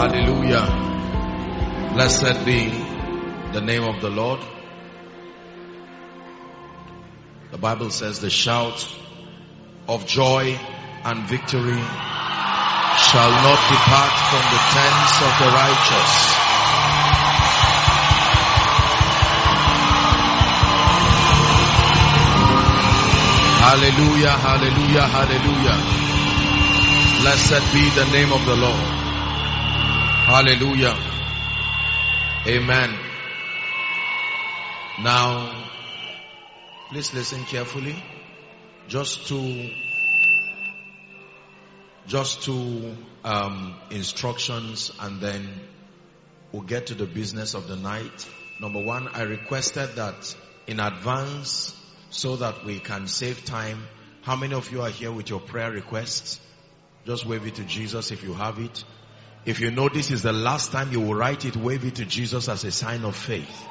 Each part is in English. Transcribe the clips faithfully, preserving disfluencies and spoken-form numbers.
Hallelujah. Blessed be the name of the Lord. The Bible says the shout of joy and victory shall not depart from the tents of the righteous. Hallelujah, hallelujah, hallelujah. Blessed be the name of the Lord. Hallelujah. Amen. Now, please listen carefully. Just to, just two um, instructions, and then we'll get to the business of the night. Number one, I requested that in advance, so that we can save time. How many of you are here with your prayer requests? Just wave it to Jesus if you have it. If you know this is the last time you will write it, wave it to Jesus as a sign of faith.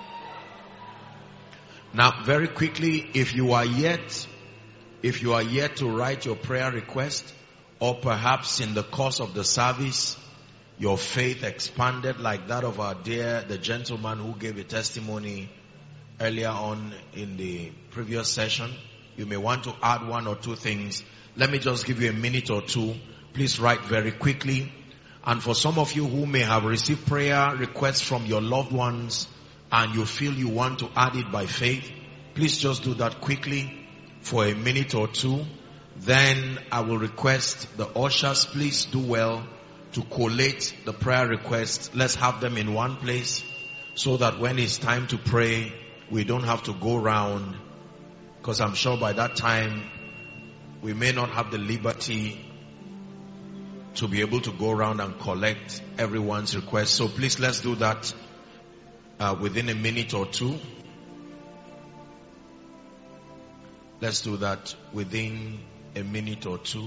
Now, very quickly, if you are yet, if you are yet to write your prayer request, or perhaps in the course of the service, your faith expanded like that of our dear, the gentleman who gave a testimony earlier on in the previous session, you may want to add one or two things. Let me just give you a minute or two. Please write very quickly. And for some of you who may have received prayer requests from your loved ones and you feel you want to add it by faith, please just do that quickly for a minute or two. Then I will request the ushers, please do well to collate the prayer requests. Let's have them in one place so that when it's time to pray, we don't have to go round, because I'm sure by that time we may not have the liberty to be able to go around and collect everyone's request. So please, let's do that uh, within a minute or two. Let's do that within a minute or two.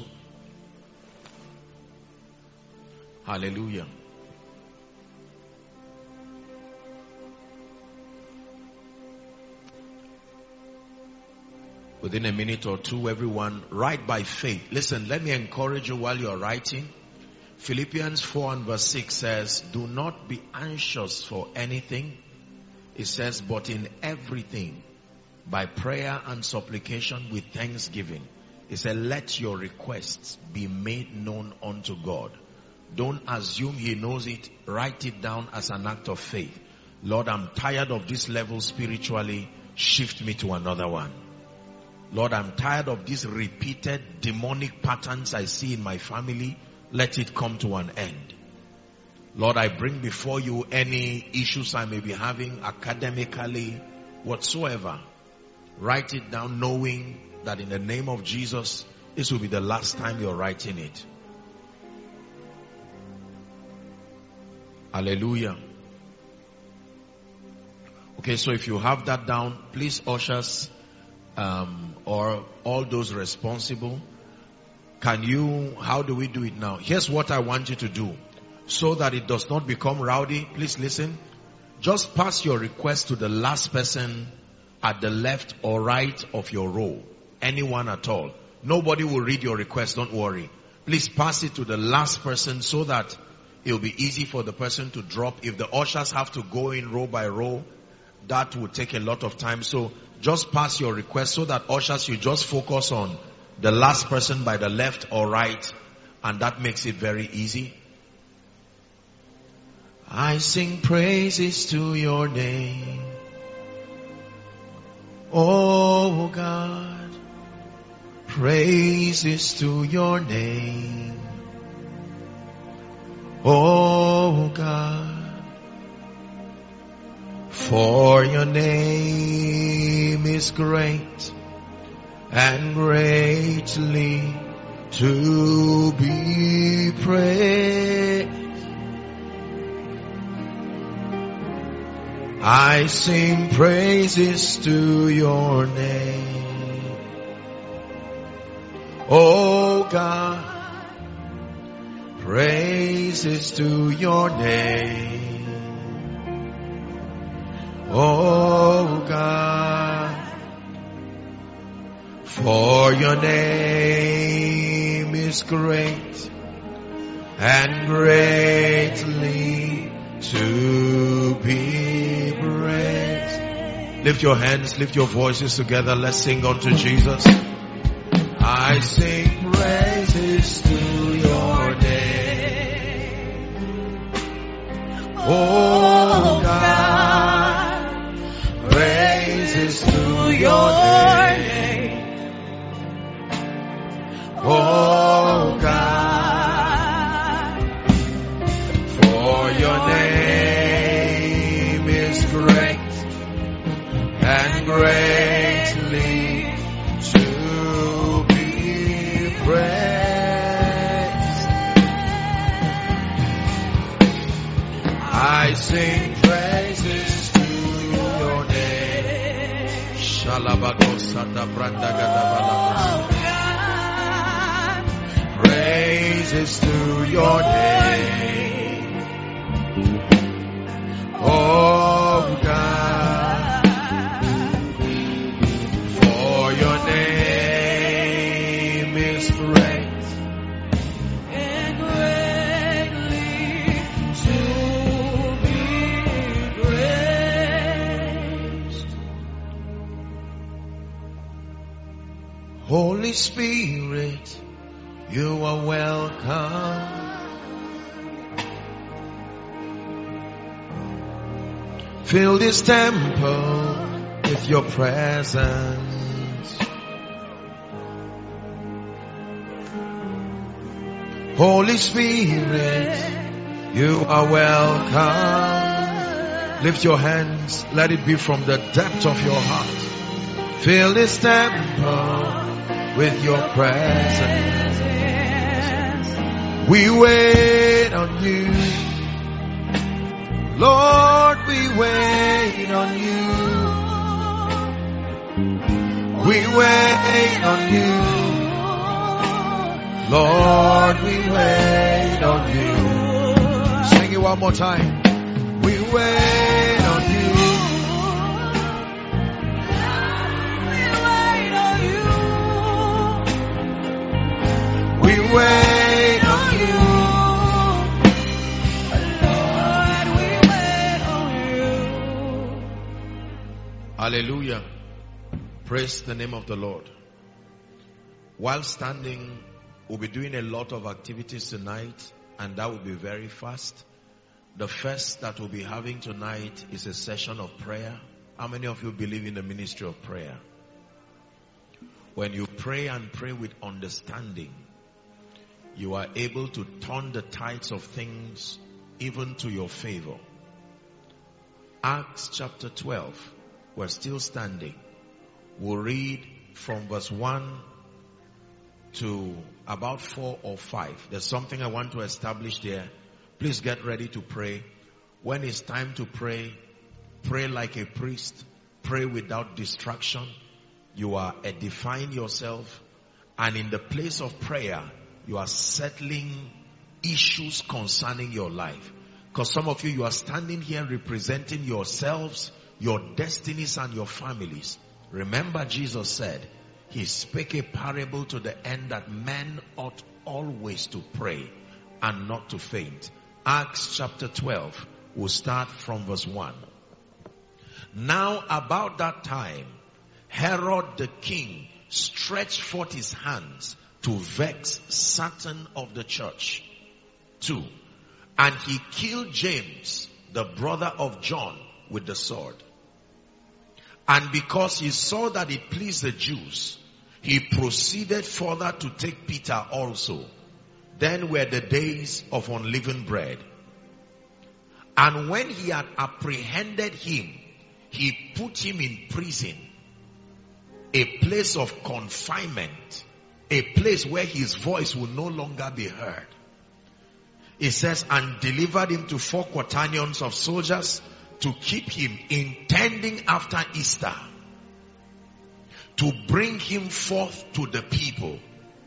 Hallelujah. Within a minute or two, everyone, write by faith. Listen, let me encourage you while you're writing. Philippians four and verse six says, do not be anxious for anything. It says, but in everything, by prayer and supplication with thanksgiving. It said, let your requests be made known unto God. Don't assume he knows it. Write it down as an act of faith. Lord, I'm tired of this level spiritually. Shift me to another one. Lord, I'm tired of these repeated demonic patterns I see in my family. Let it come to an end. Lord, I bring before you any issues I may be having academically, whatsoever. Write it down knowing that in the name of Jesus, this will be the last time you're writing it. Hallelujah. Okay, so if you have that down, please ushers, Um, or all those responsible, can you, how do we do it now? Here's what I want you to do so that it does not become rowdy. Please listen. Just pass your request to the last person at the left or right of your row. Anyone at all. Nobody will read your request, don't worry. Please pass it to the last person so that it'll be easy for the person to drop. If the ushers have to go in row by row, that would take a lot of time. So just pass your request so that ushers, you just focus on the last person by the left or right, and that makes it very easy. I sing praises to your name, oh God, praises to your name, oh God. For your name is great and greatly to be praised. I sing praises to your name, oh God, praises to your name. Oh God, for your name is great and greatly to be praised. Lift your hands, lift your voices together. Let's sing unto Jesus. I sing praises to your name, oh God. Praises to your name, oh God. For your name is great and greatly to be praised. I sing praises to your name. Shalabagosanda Brandagadabalabas. Praises to your name, oh God. For your name is great and greatly to be praised. Holy Spirit, you are welcome. Fill this temple with your presence. Holy Spirit, you are welcome. Lift your hands. Let it be from the depth of your heart. Fill this temple with your presence. We wait on you, Lord, we wait on you. We wait on you, Lord, we wait on you. Sing it one more time. We wait on you. We wait on you. We wait on you. Lord, we wait on you. Hallelujah. Praise the name of the Lord. While standing, we'll be doing a lot of activities tonight, and that will be very fast. The first that we'll be having tonight is a session of prayer. How many of you believe in the ministry of prayer? When you pray and pray with understanding, you are able to turn the tides of things even to your favor. Acts chapter twelve, we're still standing. We'll read from verse one to about four or five. There's something I want to establish there. Please get ready to pray. When it's time to pray, pray like a priest. Pray without distraction. You are edifying yourself. And in the place of prayer, you are settling issues concerning your life. Because some of you, you are standing here representing yourselves, your destinies, and your families. Remember, Jesus said, he spake a parable to the end that men ought always to pray and not to faint. Acts chapter twelve, we'll start from verse one. Now about that time, Herod the king stretched forth his hands to vex certain of the church. Two, and he killed James, the brother of John, with the sword. And because he saw that it pleased the Jews, he proceeded further to take Peter also. Then were the days of unleavened bread. And when he had apprehended him, he put him in prison, a place of confinement, a place where his voice will no longer be heard. It says, and delivered him to four quaternions of soldiers to keep him, intending after Easter to bring him forth to the people.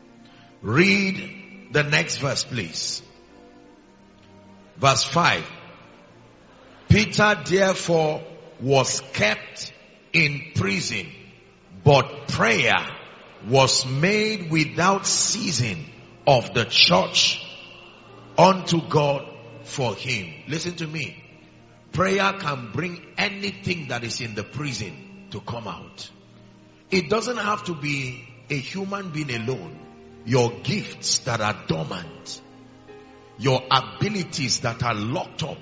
Read the next verse, please. Verse five. Peter therefore was kept in prison, but prayer was made without ceasing of the church unto God for him. Listen to me. Prayer can bring anything that is in the prison to come out. It doesn't have to be a human being alone. Your gifts that are dormant, your abilities that are locked up,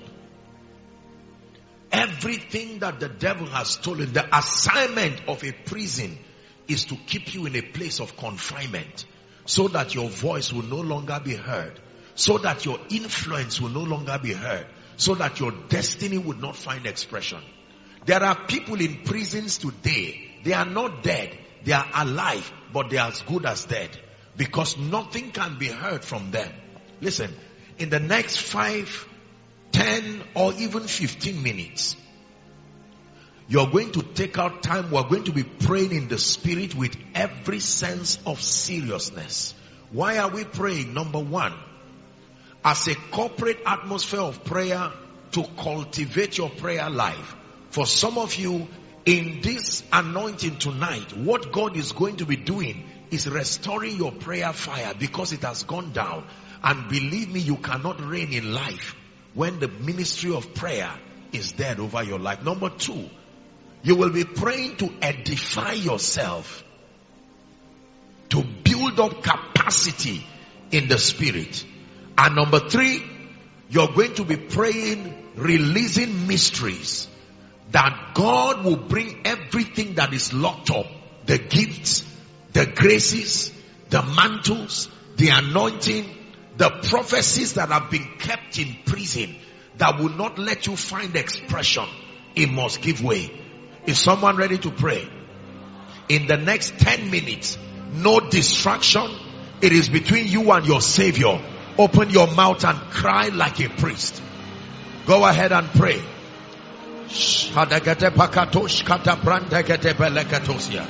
everything that the devil has stolen. The assignment of a prison is to keep you in a place of confinement, so that your voice will no longer be heard, so that your influence will no longer be heard, so that your destiny would not find expression. There are people in prisons today. They are not dead. They are alive, but they are as good as dead, because nothing can be heard from them. Listen, in the next five, ten, or even fifteen minutes, you're going to take out time. We're going to be praying in the spirit with every sense of seriousness. Why are we praying? Number one, as a corporate atmosphere of prayer, to cultivate your prayer life. For some of you, in this anointing tonight, what God is going to be doing is restoring your prayer fire, because it has gone down. And believe me, you cannot reign in life when the ministry of prayer is dead over your life. Number two, you will be praying to edify yourself, to build up capacity in the spirit. And number three, you're going to be praying, releasing mysteries, that God will bring everything that is locked up, the gifts, the graces, the mantles, the anointing, the prophecies that have been kept in prison, that will not let you find expression. It must give way. Is someone ready to pray? In the next ten minutes, no distraction. It is between you and your Savior. Open your mouth and cry like a priest. Go ahead and pray. Shadagete pakatosh katabrandegete beleketosia.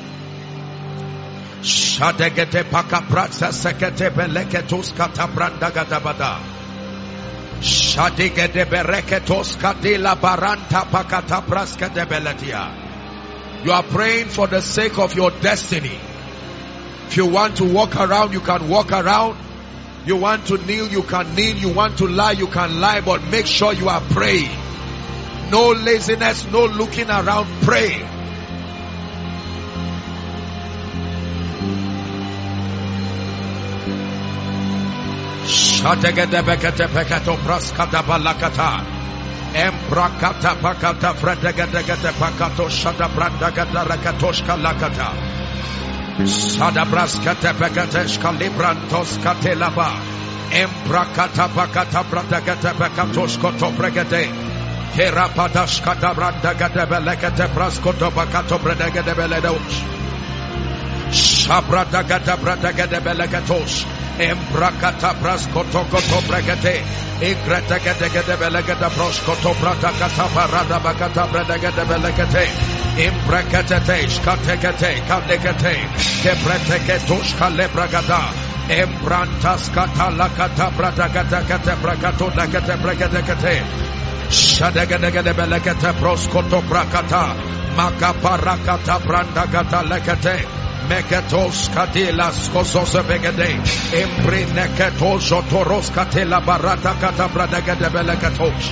Shadagete pakapratsa sekete beleketos katabrandagada. Shadigete bereketos kadila baranta pakatapraskete beletia. You are praying for the sake of your destiny. If you want to walk around, you can walk around. You want to kneel, you can kneel. You want to lie, you can lie. But make sure you are praying. No laziness, no looking around. Pray. Embrakata pakata fredegedegede pakato shadabrandagada rakatoshka lakata. Sadabraskate pekateshka librantos katelaba. Embrakata pakata bradagate pekatoshko topregede. Kerapadashka dabrandagade belekate praskoto pakato bredegede beledosh. Shabradagada bradagade belekatosh. Embrakata praskoto koto bregede. Igretegedegede belegede proskoto bradagata parada bakata bredegede belekate. Imbrekete shkategete kadegete. Kebretegetosh kalebragada. Embrantas katalakata bradagata kate bragato nagate bregedegete. Shadegedegede belegete proskoto brakata. Makaparakata brandagata lekete. Meketos katilas kosos begede. Embri neketos otoros katila barata katabrada gede belekatos.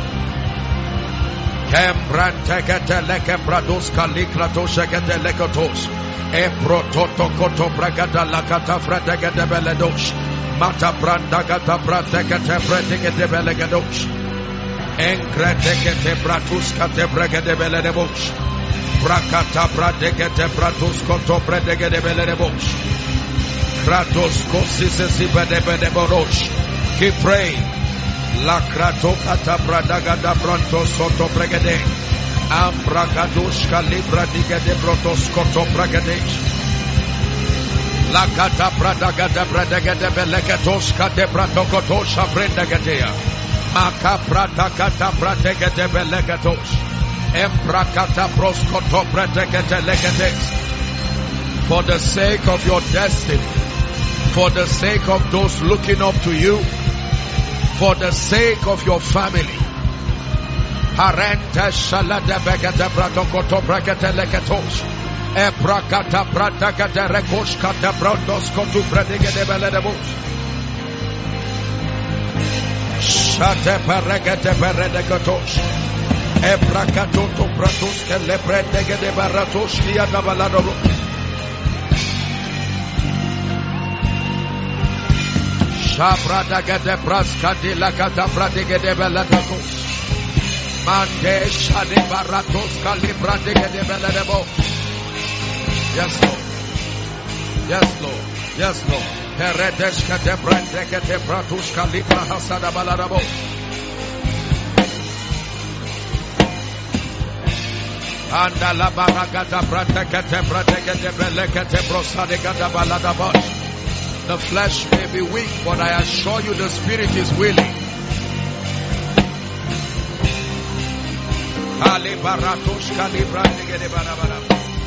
Kembrante kete leke brados kalikratos gede lekotos. Ebro toto koto bragada lakata frada gede beledos. Mata branda gata brate kete brete gede belegados. Engrete kete bratus kate bragade beledebos. Brakata bradegete bratus koto bradegede beledebos. Kratos kosise sibede bedeboros. Keep praying. La krato kata bradagada brontos koto bregede. Ambragados kalibra digede brotos koto bregede. La kata bradagada bradegede belegatos kate bratokotos abrendegedea. Maka prata kata bradegede belegatos. Embrakata proskoto bradegede legedes. For the sake of your destiny, for the sake of those looking up to you, for the sake of your family. Parente shalade begede bratokoto bregede legetos. Ebrakata bradegede rekosh kata brandos kotu bradegede beledebos. Shate paregete peredekotosh. Ebrakatoto pratos kelebredege de baratosh kia dabalado. Shabradagade praskati lakata pradege de beladatos. Mande shade baratos kalibradege de beladebo. Yes, Lord. Yes, Lord. Yes, Lord. Peredeshka de brandeke de pratos kalibra hasada baladabo. Anda la baragata prateke de prateke de beleke de brosadega da baladabo. The flesh may be weak, but I assure you the spirit is willing. Kali baratosh kali brandege de barabara.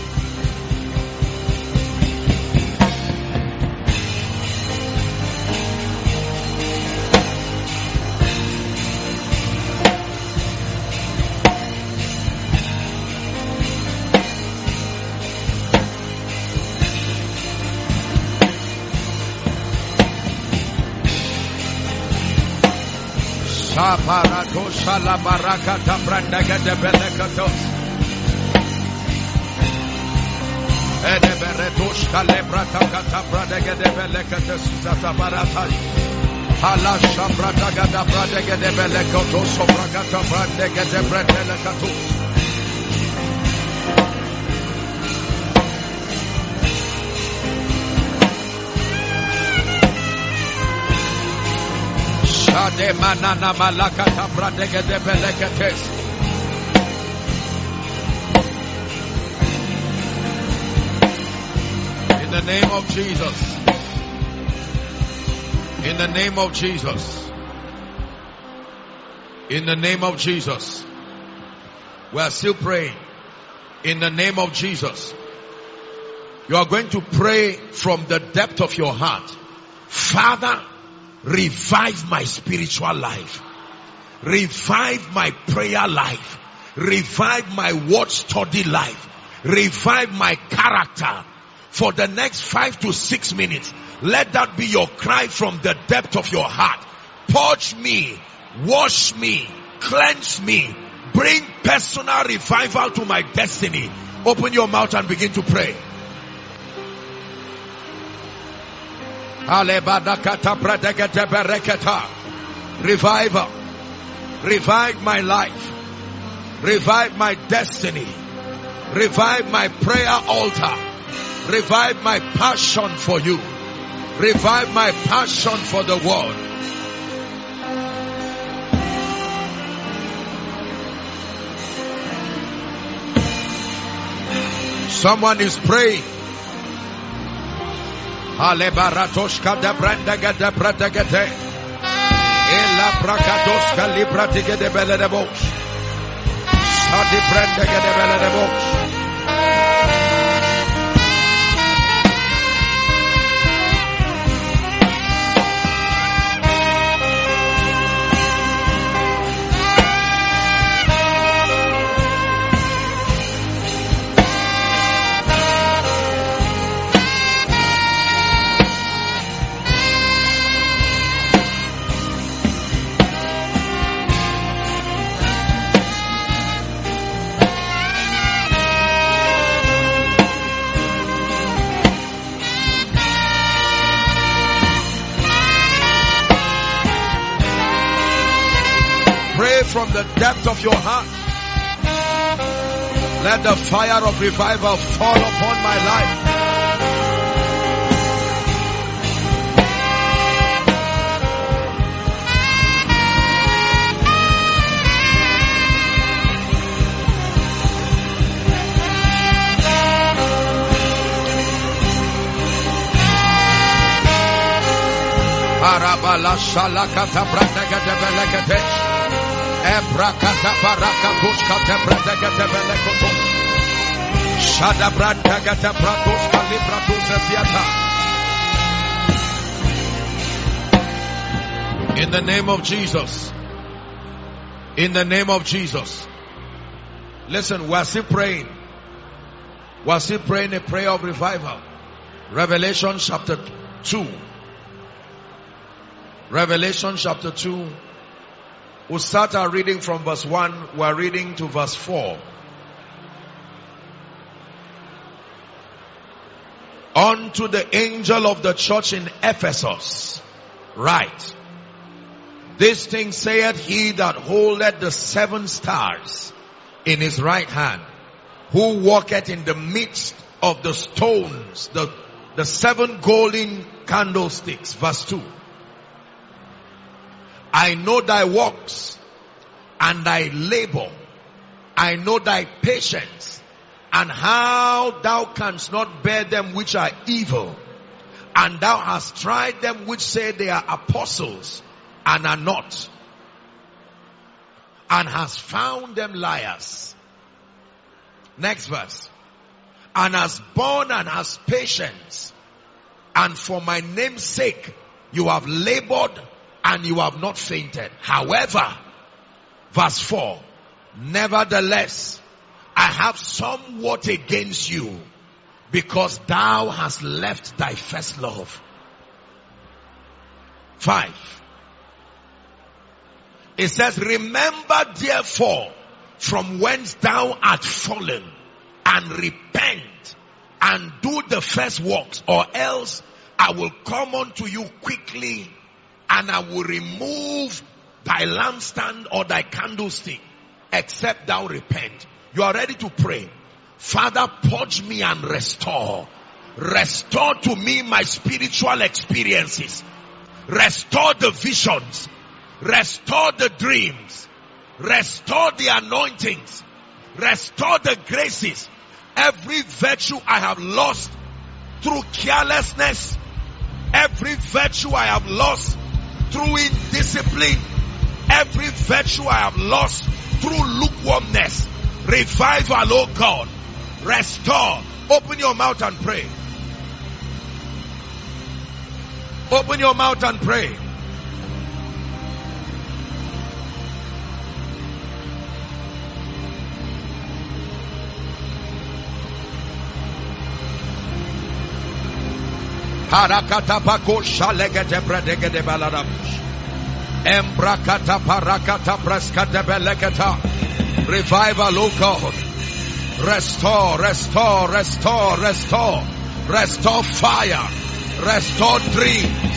Aparatosha la barakata brandaga de belekatos. Ede beretosh kalebrata kata brandaga de belekatos zata baratai. Halasha brandaga da brandaga de belekotos sobragata brandaga de brandelekatos. De manana malakata pradege de beleketes. In the name of Jesus. In the name of Jesus. In the name of Jesus. We are still praying. In the name of Jesus. You are going to pray from the depth of your heart. Father, revive my spiritual life. Revive my prayer life. Revive my word study life. Revive my character. For the next five to six minutes, let that be your cry from the depth of your heart. Purge me, wash me, cleanse me, bring personal revival to my destiny. Open your mouth and begin to pray. Revival. Revive my life. Revive my destiny. Revive my prayer altar. Revive my passion for you. Revive my passion for the world. Someone is praying. Ale baratoshka de brandaga de pratagate. Ela prakatoshka lipratige de beledebos. Sadi brandaga de beledebos. From the depth of your heart, let the fire of revival fall upon my life. Arabala shalakata brandega de belekete. Ebrakata barakatus kate brandegate belekoto. Shada brandegate bratus kalibratus esiata. In the name of Jesus. In the name of Jesus. Listen, we are still praying. We are still praying a prayer of revival. Revelation chapter two. Revelation chapter two. We'll start our reading from verse one. We're reading to verse four. Unto the angel of the church in Ephesus write, this thing saith he that holdeth the seven stars in his right hand, who walketh in the midst of the stones, the, the seven golden candlesticks. Verse two. I know thy works and thy labor. I know thy patience, and how thou canst not bear them which are evil. And thou hast tried them which say they are apostles and are not, and hast found them liars. Next verse. And hast borne and hast patience, and for my name's sake you have labored and you have not fainted. However, verse four, nevertheless, I have somewhat against you, because thou hast left thy first love. Five. It says, remember therefore from whence thou art fallen, and repent and do the first works, or else I will come unto you quickly, and I will remove thy lampstand or thy candlestick, except thou repent. You are ready to pray. Father, purge me and restore. Restore to me my spiritual experiences. Restore the visions. Restore the dreams. Restore the anointings. Restore the graces. Every virtue I have lost through carelessness. Every virtue I have lost through indiscipline. Every virtue I have lost through lukewarmness. Revival, oh God. Restore. Open your mouth and pray. Open your mouth and pray. Parakata pako shalegete bradegede baladabush. Embrakata parakata praskate beleketa. Revival, oh God. Restore, restore, restore, restore. Restore fire. Restore dreams.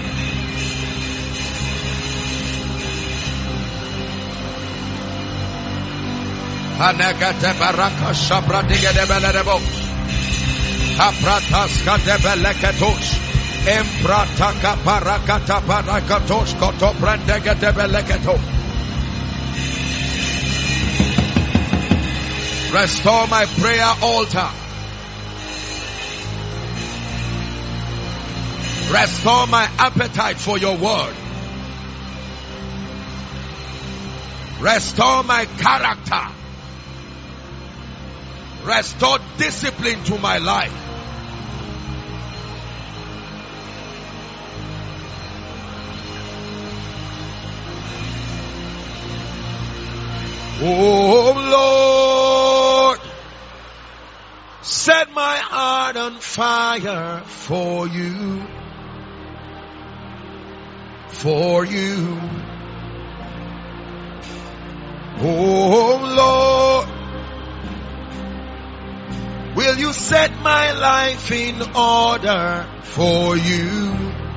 Hanagate baraka shabradigede beledebosh. Kaprataska debeleketosh. Emprataka parakata parakatosh koto brandega debeleketo. Restore my prayer altar. Restore my appetite for your word. Restore my character. Restore discipline to my life. Oh Lord, set my heart on fire for you, for you. Oh Lord, will you set my life in order for you,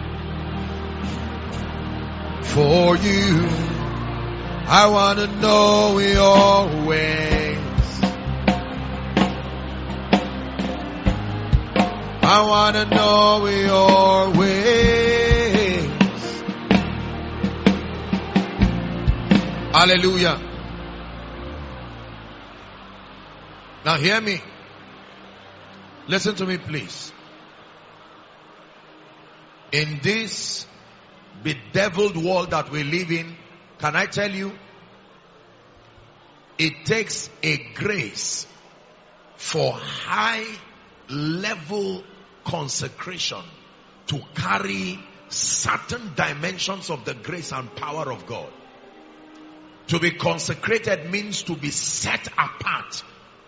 for you. I want to know your ways. I want to know your ways. Hallelujah. Now hear me. Listen to me, please. In this bedeviled world that we live in, can I tell you, it takes a grace for high level consecration to carry certain dimensions of the grace and power of God. To be consecrated means to be set apart.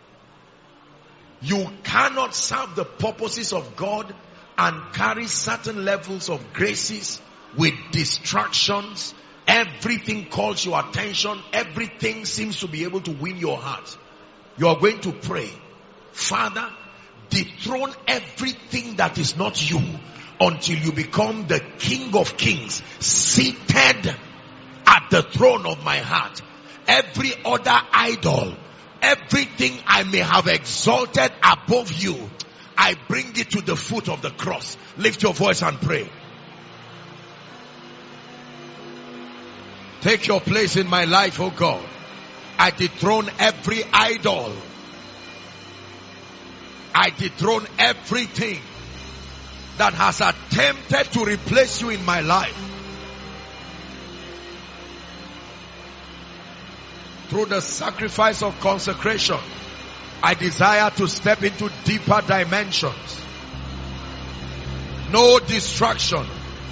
You cannot serve the purposes of God and carry certain levels of graces with distractions Everything calls your attention. Everything seems to be able to win your heart. You are going to pray, Father, dethrone everything that is not you until you become the King of Kings, seated at the throne of my heart. Every other idol, everything I may have exalted above you, I bring it to the foot of the cross. Lift your voice and pray. Take your place in my life, oh God. I dethrone every idol. I dethrone everything that has attempted to replace you in my life. Through the sacrifice of consecration, I desire to step into deeper dimensions. No distraction.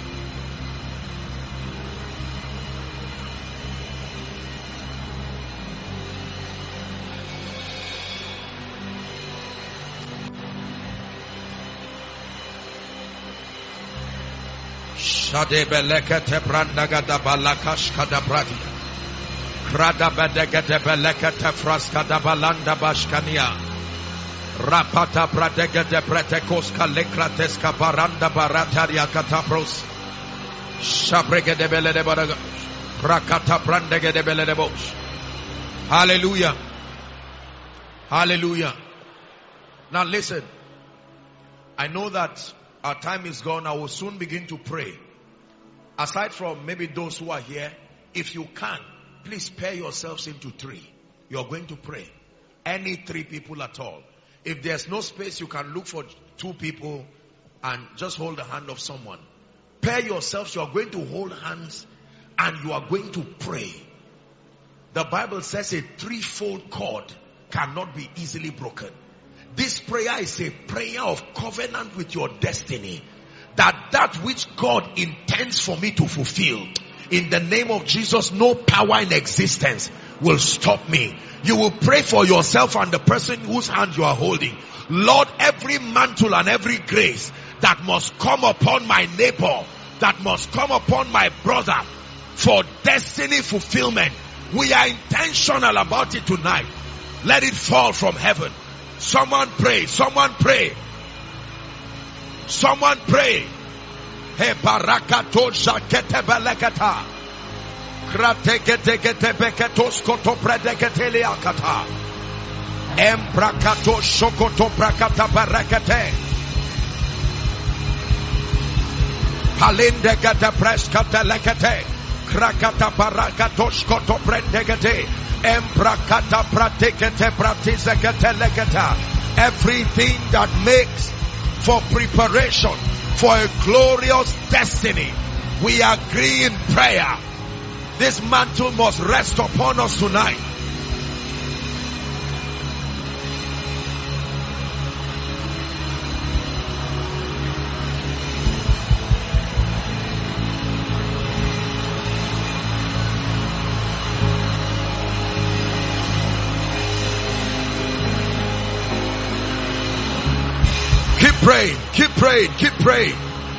Shade belekete brandagada balakash kadabradia. Krada bedegete belekete fraskada balanda bashkania. Rapata bradegete pretekos kalekrates kabaranda barataria katapros. Shabregede belede baraga. Prakata brandegede belede bosh. Hallelujah. Hallelujah. Now listen. I know that our time is gone. I will soon begin to pray. Aside from maybe those who are here, if you can, please pair yourselves into three. You're going to pray. Any three people at all. If there's no space, you can look for two people and just hold the hand of someone. Pair yourselves. You're going to hold hands and you are going to pray. The Bible says a threefold cord cannot be easily broken. This prayer is a prayer of covenant with your destiny. That that which God intends for me to fulfill, in the name of Jesus, no power in existence will stop me. You will pray for yourself and the person whose hand you are holding. Lord, every mantle and every grace that must come upon my neighbor, that must come upon my brother for destiny fulfillment, we are intentional about it tonight. Let it fall from heaven. Someone pray. Someone pray. Someone pray. He barakato shakete belekata. Kratekete kete beketos koto predekete liakata. Embrakato shokoto brakata barakate. Palinde kete preskate lekete. Krakata barakatos koto predekete. Embrakata pratekete pratizekete lekata. Everything that makes for preparation for a glorious destiny, we agree in prayer. This mantle must rest upon us tonight. Keep praying, keep praying, keep praying.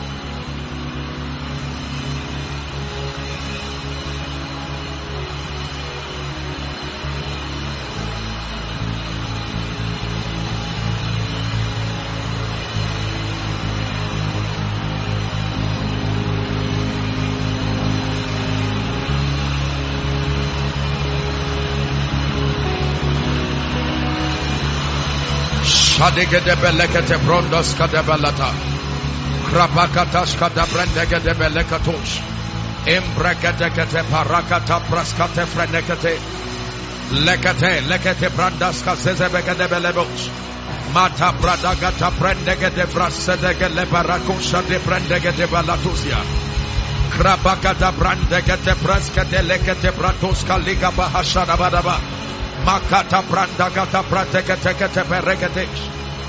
Shadegede belekete brondos kadebelata. Krabakatas kadabrendegede belekatos. Embrekete parakata praskate frenekete. Lekete lekete brandas kazezebegede belebos. Mata bradagata brendegede brasedegele barakosha de brendegede balatusia. Krabakata brandegete praskate lekete bratos kaliga bahashada badaba. Makata branda gata prateke teke tepe regedesh.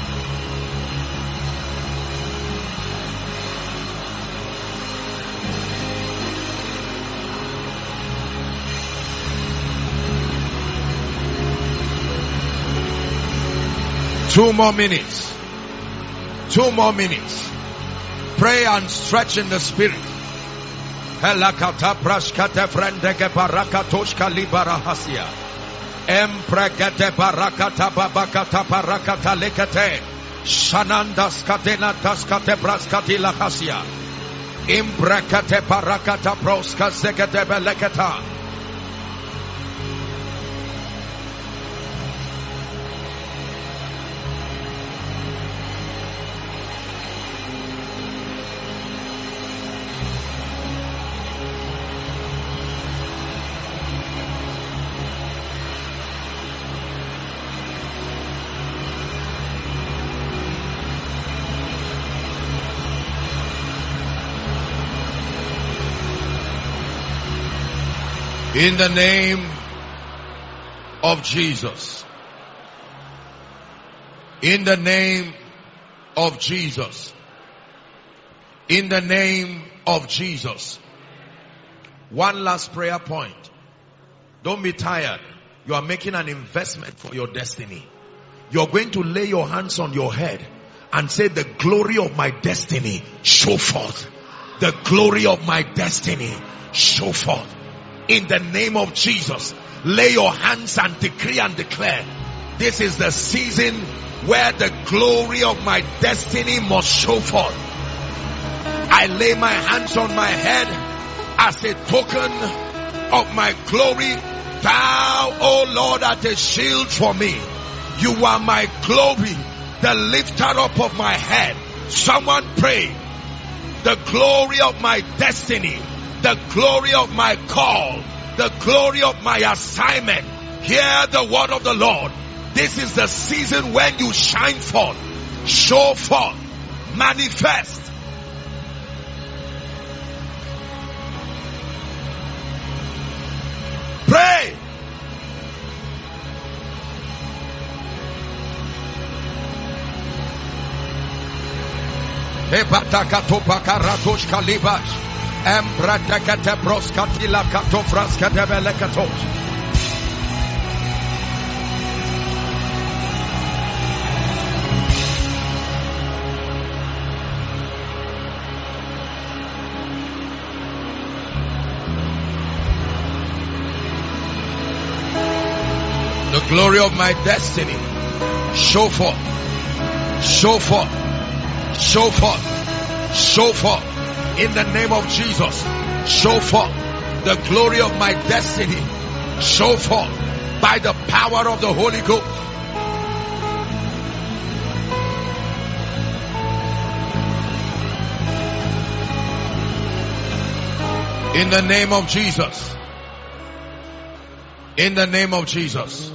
Two more minutes. Two more minutes. Pray and stretch in the spirit. Helakata praskate frendege barakatoshka libarahasia. Empregete barakata babakata barakata lekete. Shanandas katena daskate braskati lahasia. Imprekate barakata broska zekete beleketa. In the name of Jesus. In the name of Jesus. In the name of Jesus. One last prayer point. Don't be tired. You are making an investment for your destiny. You're going to lay your hands on your head and say, the glory of my destiny, show forth. The glory of my destiny, show forth. In the name of Jesus, lay your hands and decree and declare, this is the season where the glory of my destiny must show forth. I lay my hands on my head as a token of my glory. Thou, O Lord, art a shield for me. You are my glory, the lifter up of my head. Someone pray, the glory of my destiny, the glory of my call, the glory of my assignment. Hear the word of the Lord. This is the season when you shine forth, show forth, manifest. Pray. Embradekete broskatila katofraskete belekatos. The glory of my destiny, show forth, show forth, show forth, show forth. In the name of Jesus, show forth the glory of my destiny. Show forth by the power of the Holy Ghost. In the name of Jesus. In the name of Jesus.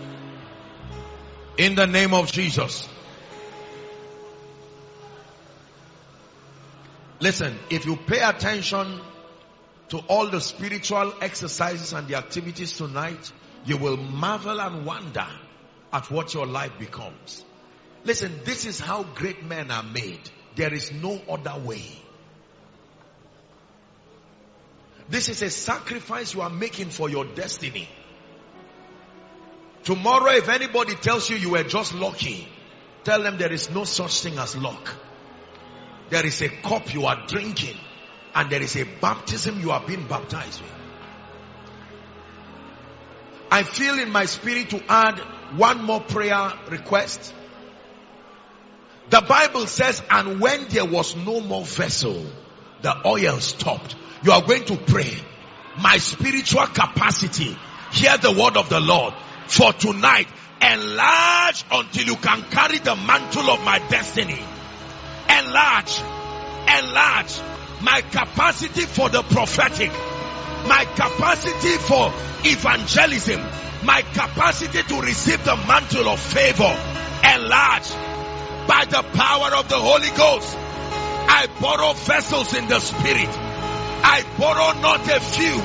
In the name of Jesus. Listen, if you pay attention to all the spiritual exercises and the activities tonight, you will marvel and wonder at what your life becomes. Listen, this is how great men are made. There is no other way. This is a sacrifice you are making for your destiny. Tomorrow, if anybody tells you you were just lucky, tell them there is no such thing as luck. There is a cup you are drinking, and there is a baptism you are being baptized with. I feel in my spirit to add one more prayer request. The Bible says, and when there was no more vessel, the oil stopped. You are going to pray, my spiritual capacity, hear the word of the Lord. For tonight, enlarge until you can carry the mantle of my destiny. Enlarge, enlarge my capacity for the prophetic, my capacity for evangelism, my capacity to receive the mantle of favor. Enlarge by the power of the Holy Ghost. I borrow vessels in the spirit. I borrow not a few.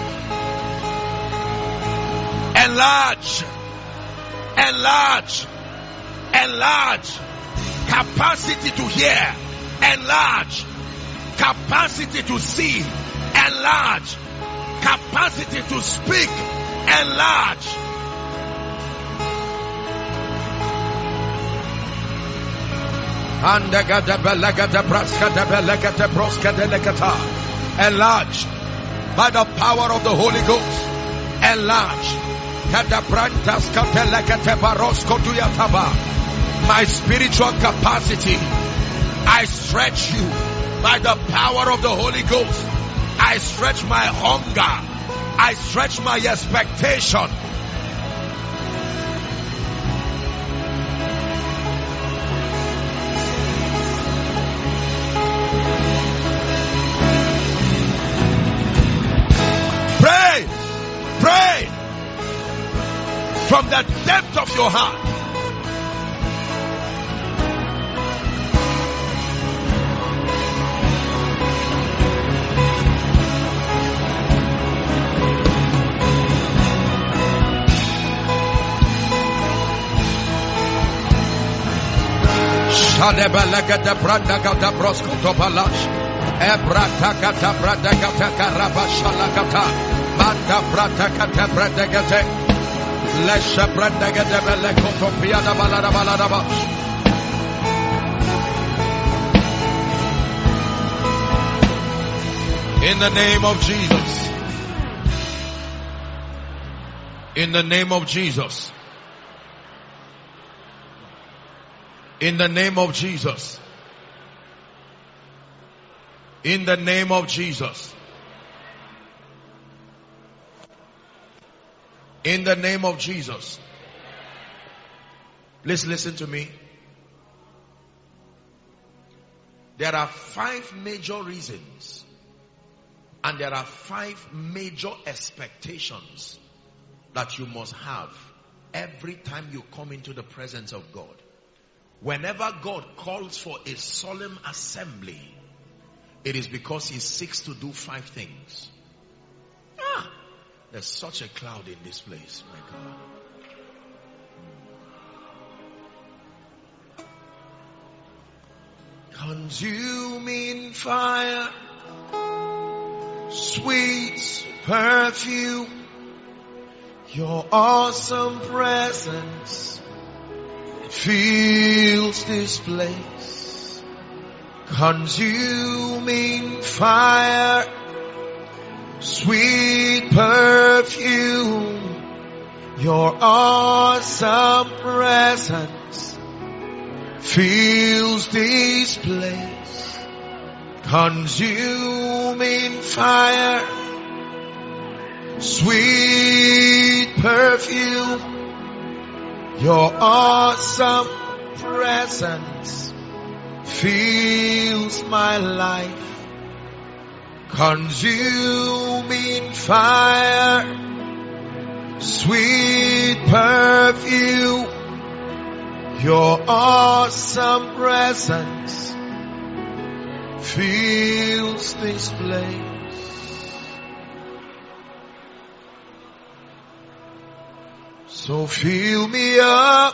Enlarge, enlarge, enlarge. Capacity to hear, enlarge. Capacity to see, enlarge. Capacity to speak, enlarge. Enlarge. by the power of the Holy Ghost. Enlarge. My spiritual capacity, I stretch you by the power of the Holy Ghost. I stretch my hunger. I stretch my expectation. Pray, pray from the depth of your heart. Shadebelagata brandagata broskotobalash ebrakata brandagata karabashalakata manda bratakata brandagate lesha brandagata belekotopiada balada balada bash. In the name of Jesus. In the name of Jesus. In the name of Jesus. In the name of Jesus. In the name of Jesus. Please listen to me. There are five major reasons and there are five major expectations that you must have every time you come into the presence of God. Whenever God calls for a solemn assembly, it is because he seeks to do five things. Ah, there's such a cloud in this place, my God. Consuming fire, sweet perfume, your awesome presence fills this place. Consuming fire, sweet perfume, your awesome presence fills this place. Consuming fire, sweet perfume, your awesome presence fills my life. Consuming fire, sweet perfume, your awesome presence fills this place. So fill me up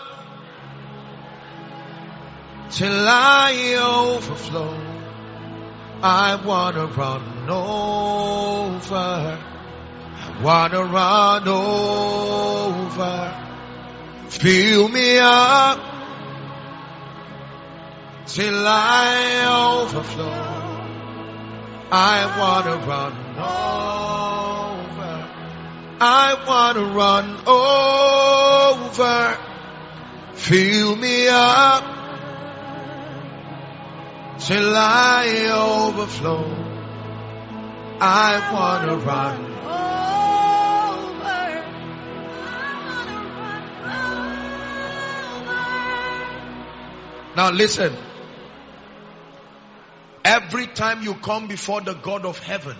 till I overflow. I wanna run over. I wanna run over. Fill me up till I overflow. I wanna run over. I wanna run over. Fill me up till I overflow. I wanna run over. Now listen. Every time you come before the God of heaven,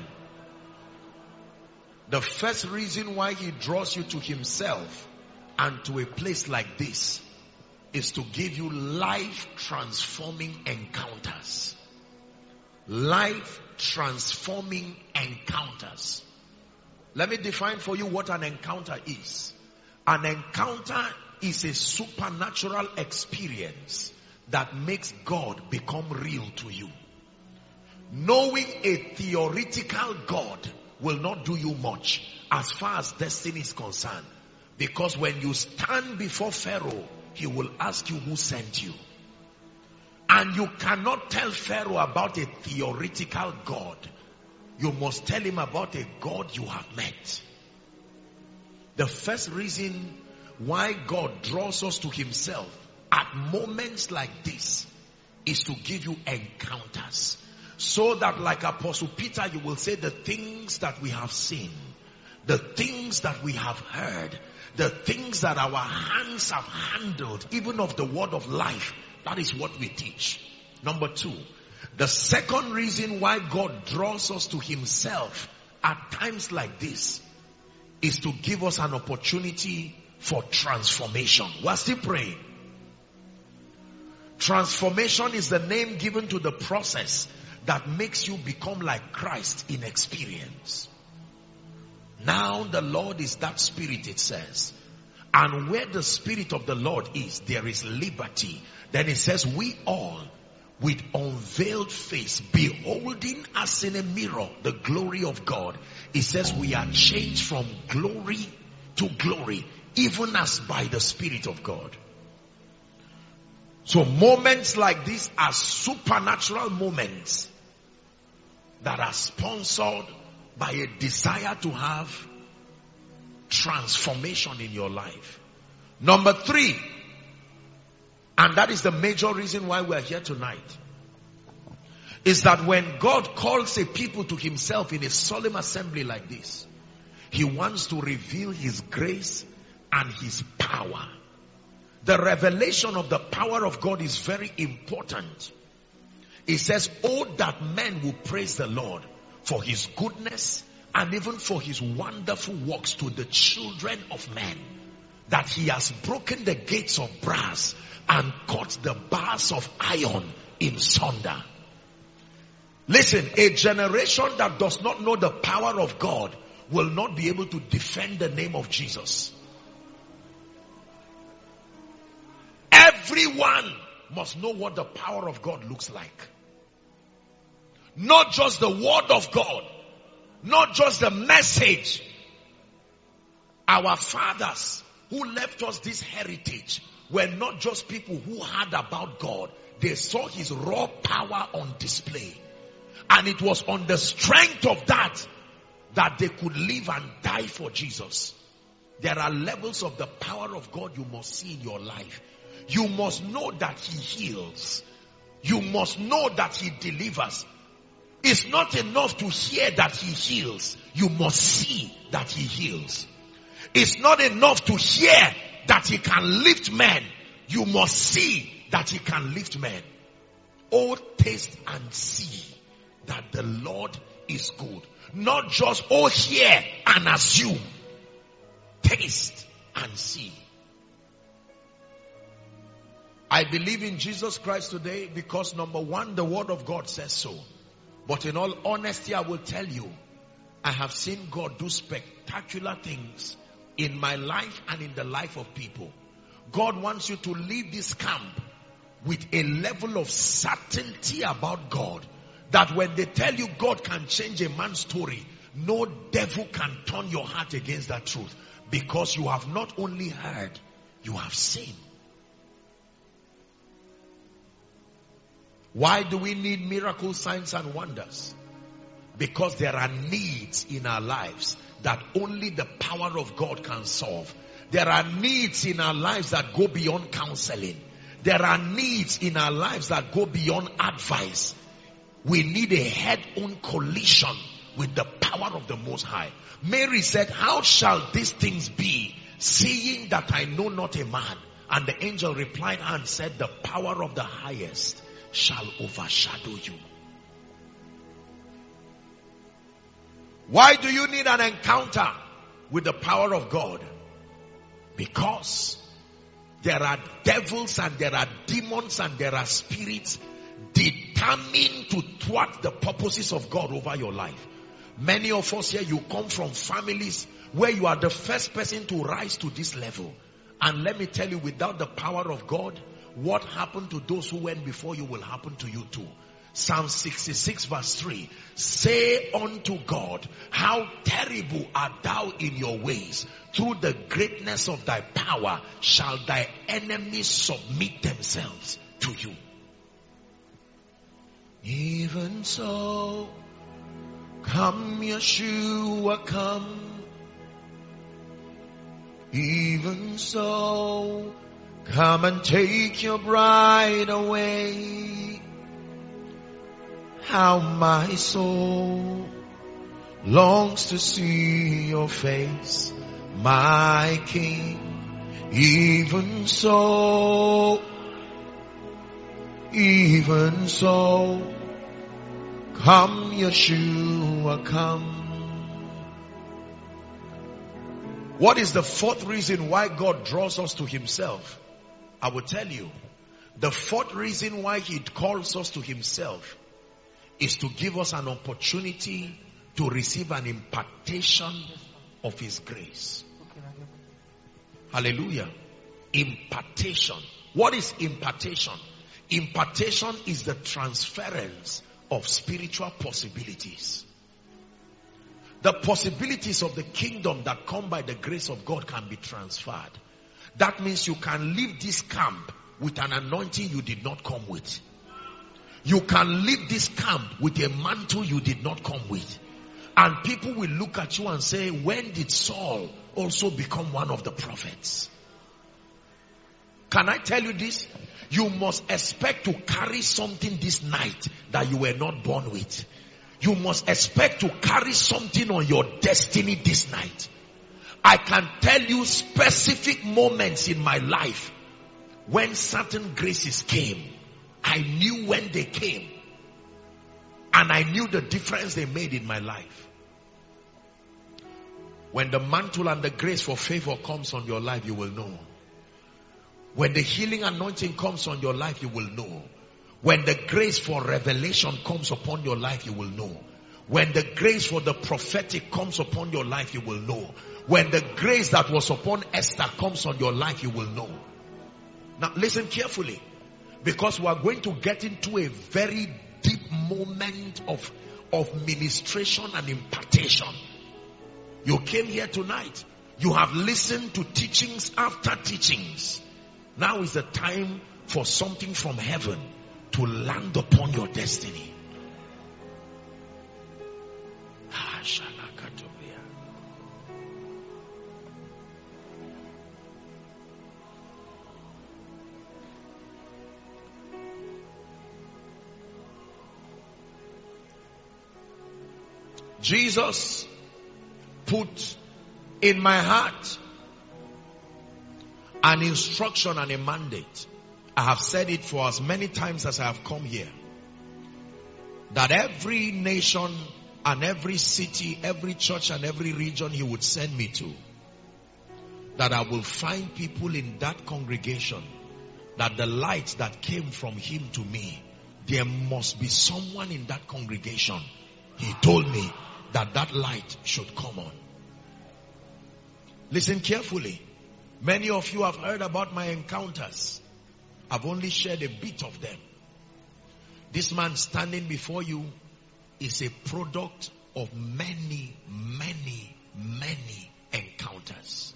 the first reason why he draws you to himself and to a place like this is to give you life transforming encounters. Life transforming encounters. Let me define for you what an encounter is. An encounter is a supernatural experience that makes God become real to you. Knowing a theoretical God will not do you much as far as destiny is concerned. Because when you stand before Pharaoh, he will ask you who sent you. And you cannot tell Pharaoh about a theoretical God. you must tell him about a God you have met. The first reason why God draws us to himself at moments like this is to give you encounters. So that like Apostle Peter, you will say the things that we have seen, the things that we have heard, the things that our hands have handled, even of the word of life, that is what we teach. Number two, the second reason why God draws us to himself at times like this is to give us an opportunity for transformation. We're still praying. Transformation is the name given to the process that makes you become like Christ in experience. Now the Lord is that Spirit, it says. And where the Spirit of the Lord is, there is liberty. Then it says, we all with unveiled face, beholding as in a mirror the glory of God. It says we are changed from glory to glory, even as by the Spirit of God. So moments like this are supernatural moments that are sponsored by a desire to have transformation in your life. Number three, and that is the major reason why we are here tonight, is that when God calls a people to himself in a solemn assembly like this, he wants to reveal his grace and his power. The revelation of the power of God is very important. It says, oh, that men will praise the Lord for his goodness and even for his wonderful works to the children of men. That he has broken the gates of brass and cut the bars of iron in sunder. Listen, a generation that does not know the power of God will not be able to defend the name of Jesus. Everyone must know what the power of God looks like. Not just the word of God, not just the message. Our fathers who left us this heritage were not just people who heard about God. They saw his raw power on display. And it was on the strength of that that they could live and die for Jesus. There are levels of the power of God you must see in your life. You must know that he heals. You must know that he delivers. It's not enough to hear that he heals. You must see that he heals. It's not enough to hear that he can lift men. You must see that he can lift men. Oh, taste and see that the Lord is good. Not just, oh, hear and assume. Taste and see. I believe in Jesus Christ today because number one, the word of God says so. But in all honesty, I will tell you, I have seen God do spectacular things in my life and in the life of people. God wants you to leave this camp with a level of certainty about God, that when they tell you God can change a man's story, no devil can turn your heart against that truth, because you have not only heard, you have seen. Why do we need miracles, signs and wonders? Because there are needs in our lives that only the power of God can solve. There are needs in our lives that go beyond counseling. There are needs in our lives that go beyond advice. We need a head-on collision with the power of the Most High. Mary said, how shall these things be, seeing that I know not a man? And the angel replied and said, the power of the highest shall overshadow you. Why do you need an encounter with the power of God? Because there are devils and there are demons and there are spirits determined to thwart the purposes of God over your life. Many of us here, you come from families where you are the first person to rise to this level. And let me tell you, without the power of God, what happened to those who went before you will happen to you too. Psalm sixty-six verse three. Say unto God, how terrible art thou in your ways. Through the greatness of thy power shall thy enemies submit themselves to you. Even so, Come, Yeshua, come. Even so, come and take your bride away. How my soul longs to see your face, my King. Even so, even so, come, Yeshua, come. What is the fourth reason why God draws us to himself? I will tell you. The fourth reason why he calls us to himself is to give us an opportunity to receive an impartation of his grace. Hallelujah. Impartation. What is impartation? Impartation is the transference of spiritual possibilities. The possibilities of the kingdom that come by the grace of God can be transferred. That means you can leave this camp with an anointing you did not come with. You can leave this camp with a mantle you did not come with. And people will look at you and say, when did Saul also become one of the prophets? Can I tell you this? You must expect to carry something this night that you were not born with. You must expect to carry something on your destiny this night. I can tell you specific moments in my life when certain graces came. I knew when they came. And I knew the difference they made in my life. When the mantle and the grace for favor comes on your life, you will know. When the healing anointing comes on your life, you will know. When the grace for revelation comes upon your life, you will know. When the grace for the prophetic comes upon your life, you will know. When the grace that was upon Esther comes on your life, you will know. Now listen carefully, because we are going to get into a very deep moment of, of ministration and impartation. You came here tonight. You have listened to teachings after teachings. Now is the time for something from heaven to land upon your destiny. Jesus put in my heart an instruction and a mandate. I have said it for as many times as I have come here, that every nation and every city, every church and every region he would send me to, that I will find people in that congregation, that the light that came from him to me, there must be someone in that congregation. He told me that that light should come on. Listen carefully. Many of you have heard about my encounters. I've only shared a bit of them. This man standing before you is a product of many, many, many encounters.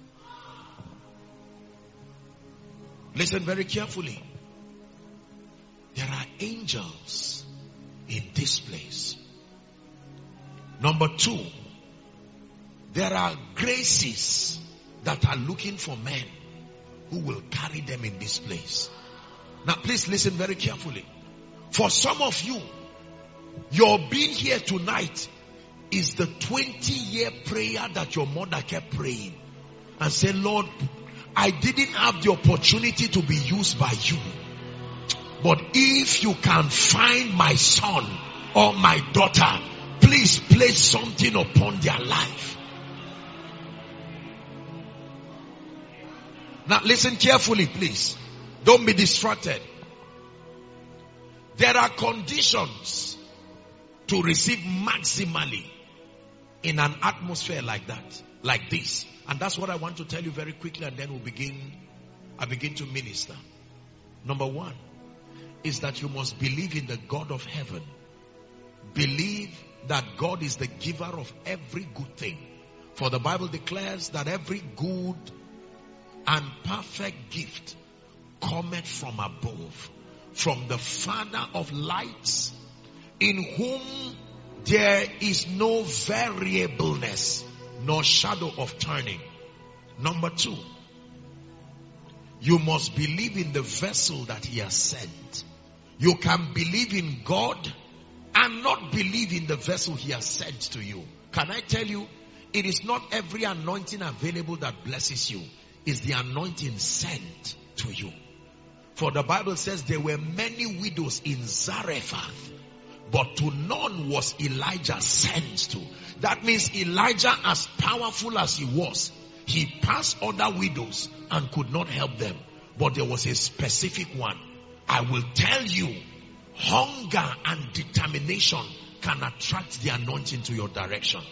Listen very carefully. There are angels in this place. Number two, there are graces that are looking for men who will carry them in this place. Now please listen very carefully. For some of you, your being here tonight is the twenty year prayer that your mother kept praying and say, Lord, I didn't have the opportunity to be used by you, but if you can find my son or my daughter, please place something upon their life. Now listen carefully, please. Don't be distracted. There are conditions to receive maximally in an atmosphere like that, like this. And that's what I want to tell you very quickly, and then we'll begin, I begin to minister. Number one is that you must believe in the God of heaven. Believe that God is the giver of every good thing. For the Bible declares that every good and perfect gift cometh from above, from the Father of lights, in whom There is no variableness nor shadow of turning. Number two, you must believe in the vessel that he has sent. You can believe in God and not believe in the vessel he has sent to you. Can I tell you, it is not every anointing available that blesses you. It's the anointing sent to you. For the Bible says there were many widows in Zarephath, but to none was Elijah sent to. That means Elijah, as powerful as he was, he passed other widows and could not help them. But there was a specific one. I will tell you, hunger and determination can attract the anointing to your direction.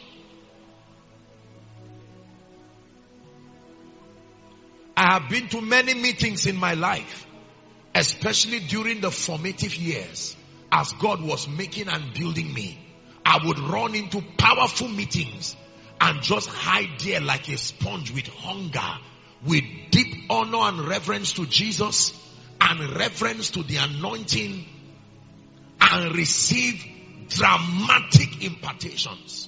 I have been to many meetings in my life, especially during the formative years, as God was making and building me. I would run into powerful meetings and just hide there like a sponge with hunger, with deep honor and reverence to Jesus and reverence to the anointing, and receive dramatic impartations.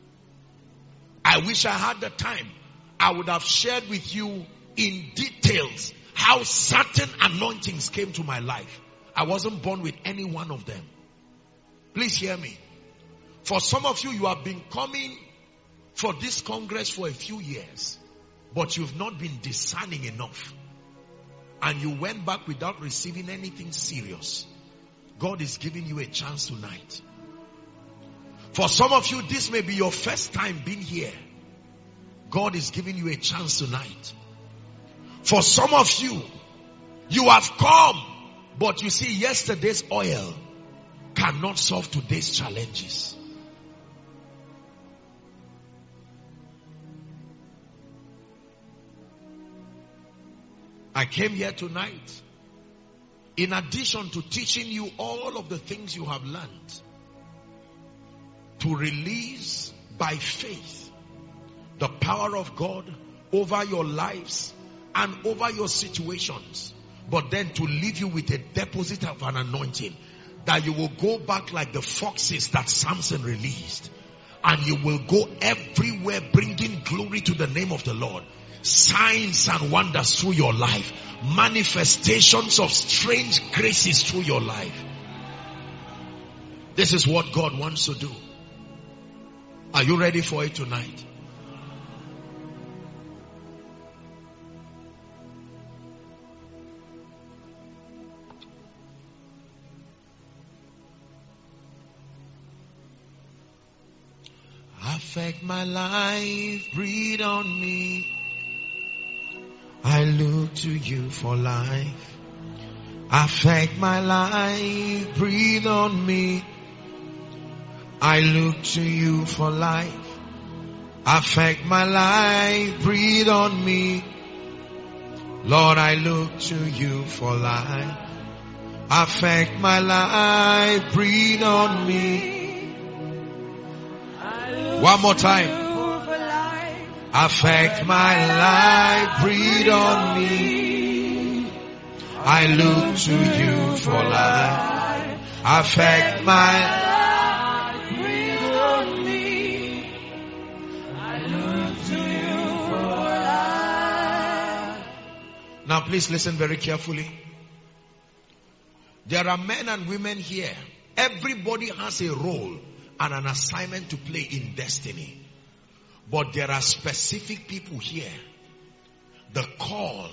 I wish I had the time. I would have shared with you in details how certain anointings came to my life. I wasn't born with any one of them. Please hear me. For some of you, you have been coming for this congress for a few years, but you've not been discerning enough. And you went back without receiving anything serious. God is giving you a chance tonight. For some of you, this may be your first time being here. God is giving you a chance tonight. For some of you, you have come, but you see, yesterday's oil cannot solve today's challenges. I came here tonight, in addition to teaching you all of the things you have learned, to release by faith the power of God over your lives and over your situations, but then to leave you with a deposit of an anointing, that you will go back like the foxes that Samson released, and you will go everywhere bringing glory to the name of the Lord. Signs and wonders through your life, manifestations of strange graces through your life. This is what God wants to do. Are you ready for it tonight? Affect my life, breathe on me. I look to you for life. Affect my life, breathe on me. I look to you for life. Affect my life, breathe on me. Lord, I look to you for life. Affect my life, breathe on me. One more time. Affect my life, breathe on me. I look to you for life. Affect my life, breathe on me. I look to you for life. Now please listen very carefully. There are men and women here. Everybody has a role and an assignment to play in destiny. But there are specific people here. The call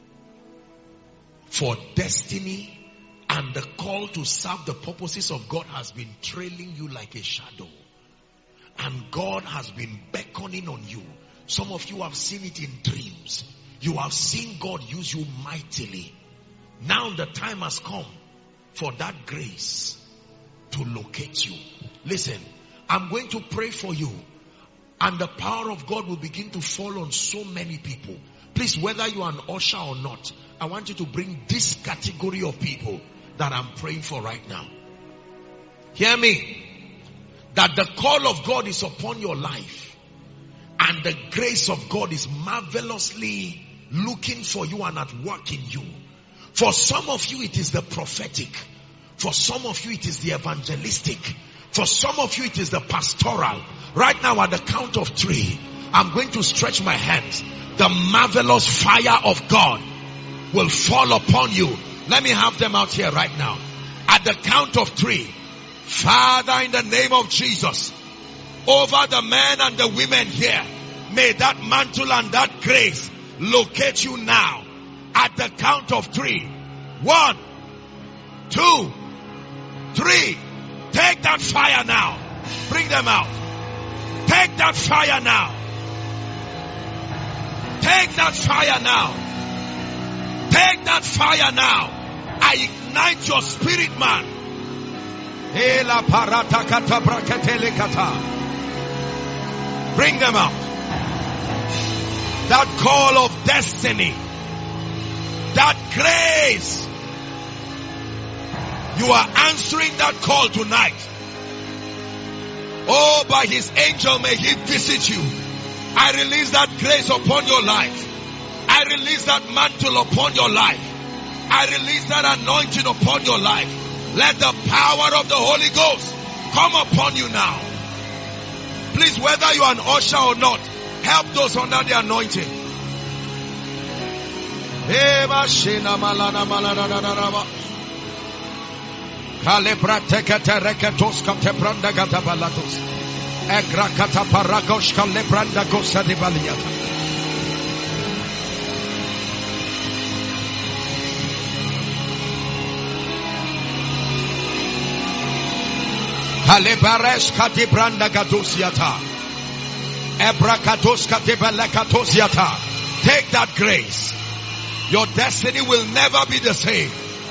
for destiny and the call to serve the purposes of God has been trailing you like a shadow. And God has been beckoning on you. Some of you have seen it in dreams. You have seen God use you mightily. Now the time has come for that grace to locate you. Listen, I'm going to pray for you, and the power of God will begin to fall on so many people. Please, whether you are an usher or not, I want you to bring this category of people that I'm praying for right now. Hear me. That the call of God is upon your life, and the grace of God is marvelously looking for you and at work in you. For some of you, it is the prophetic. For some of you, it is the evangelistic. For some of you, it is the pastoral. Right now, at the count of three, I'm going to stretch my hands. The marvelous fire of God will fall upon you. Let me have them out here right now. At the count of three, Father, in the name of Jesus, over the men and the women here, may that mantle and that grace locate you now. At the count of three. One, two, three. Take that fire now. Bring them out. Take that fire now. Take that fire now. Take that fire now. I ignite your spirit, man. Bring them out. That call of destiny. That grace. You are answering that call tonight. Oh, by his angel may he visit you. I release that grace upon your life. I release that mantle upon your life. I release that anointing upon your life. Let the power of the Holy Ghost come upon you now. Please, whether you are an usher or not, help those under the anointing. Halebaresh katibranda gadosiata. Ebrakatos katibelekatosiata. Take that grace. Your destiny will never be the same.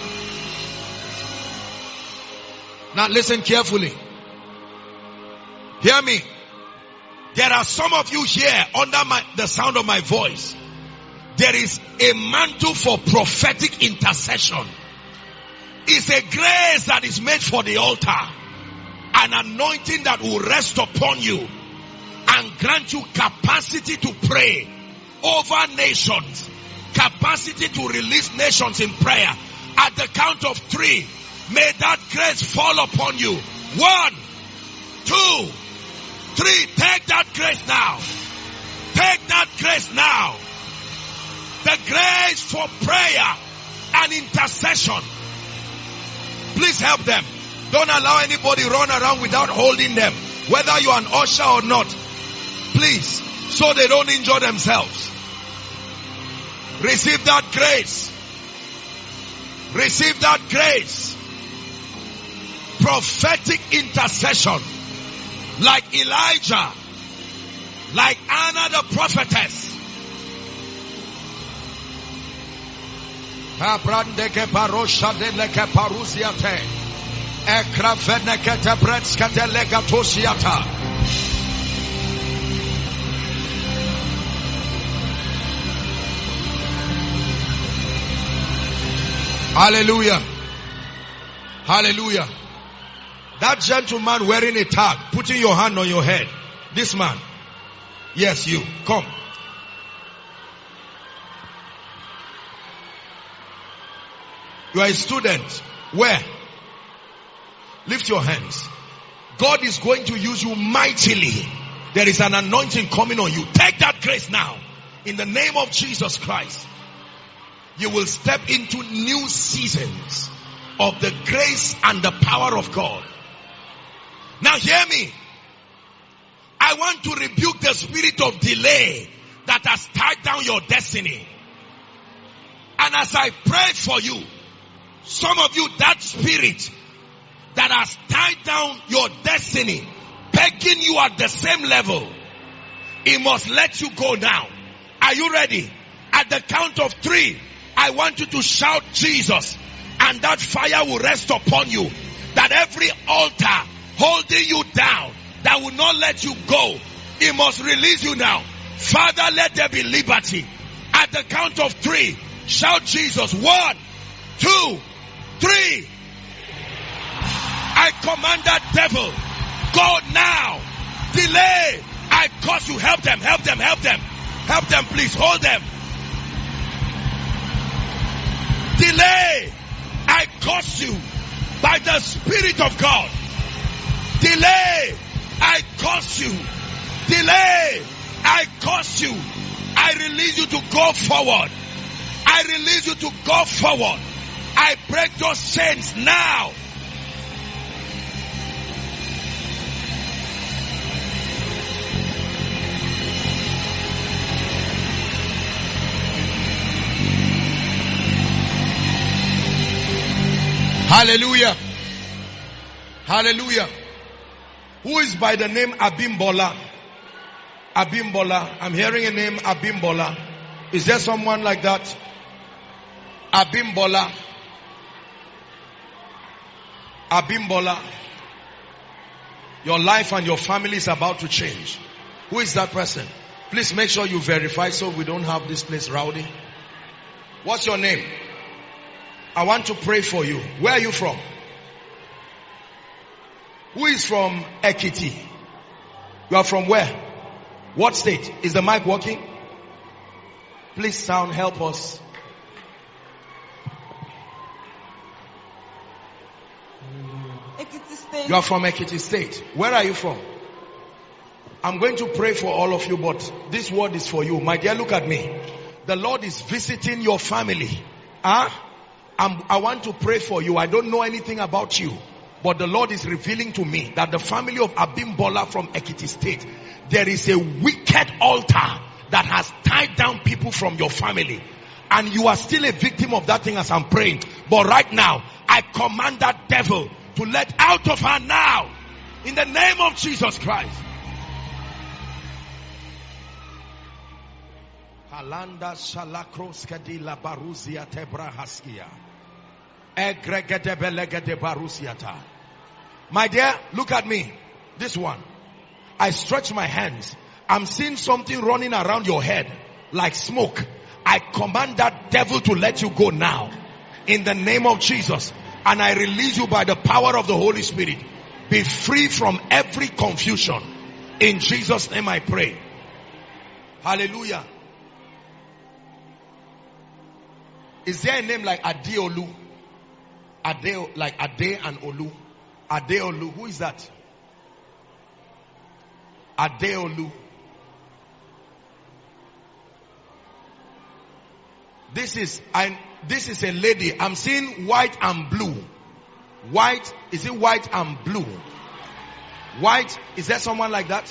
Now listen carefully. Hear me. There are some of you here under my, the sound of my voice. There is a mantle for prophetic intercession. It's a grace that is made for the altar. An anointing that will rest upon you and grant you capacity to pray over nations. Capacity to release nations in prayer. At the count of three, may that grace fall upon you. One, two, three. Take that grace now. Take that grace now. The grace for prayer and intercession. Please help them. Don't allow anybody run around without holding them. Whether you are an usher or not. Please. So they don't injure themselves. Receive that grace. Receive that grace. Prophetic intercession. Like Elijah. Like Anna the prophetess. Hallelujah. Hallelujah. That gentleman wearing a tag, putting your hand on your head. This man. Yes, you. Come. You are a student. Where? Lift your hands. God is going to use you mightily. There is an anointing coming on you. Take that grace now. In the name of Jesus Christ. You will step into new seasons of the grace and the power of God. Now hear me. I want to rebuke the spirit of delay that has tied down your destiny. And as I pray for you, some of you, that spirit that has tied down your destiny, pegging you at the same level, it must let you go now. Are you ready? At the count of three, I want you to shout Jesus, and that fire will rest upon you. That every altar holding you down, that will not let you go, it must release you now. Father, let there be liberty. At the count of three, shout Jesus. One, two, three. I command that devil, go now. Delay. I cause you. Help them, help them, help them. Help them, please. Hold them. Delay. I cause you by the Spirit of God. Delay, I curse you. Delay, I curse you. I release you to go forward. I release you to go forward. I break those chains now. Hallelujah. Hallelujah. Who is by the name Abimbola? Abimbola. I'm hearing a name Abimbola. Is there someone like that? Abimbola. Abimbola. Your life and your family is about to change. Who is that person? Please make sure you verify so we don't have this place rowdy. What's your name? I want to pray for you. Where are you from? Who is from Ekiti? You are from where? What state? Is the mic working? Please sound, help us. Ekiti State. You are from Ekiti State. Where are you from? I'm going to pray for all of you, but this word is for you. My dear, look at me. The Lord is visiting your family. Huh? I'm, I want to pray for you. I don't know anything about you, but the Lord is revealing to me that the family of Abimbola from Ekiti State, there is a wicked altar that has tied down people from your family. And you are still a victim of that thing as I'm praying. But right now, I command that devil to let out of her now. In the name of Jesus Christ. Halanda shalakroskadi la baruzia tebra haskia. Egregede belegede barusiata. My dear, look at me. This one. I stretch my hands. I'm seeing something running around your head like smoke. I command that devil to let you go now. In the name of Jesus. And I release you by the power of the Holy Spirit. Be free from every confusion. In Jesus' name I pray. Hallelujah. Is there a name like Adeolu? Ade, like Ade and Olu. Adeolu. Who is that? Adeolu. This is I. This is a lady. I'm seeing white and blue. White. Is it white and blue? White. Is there someone like that?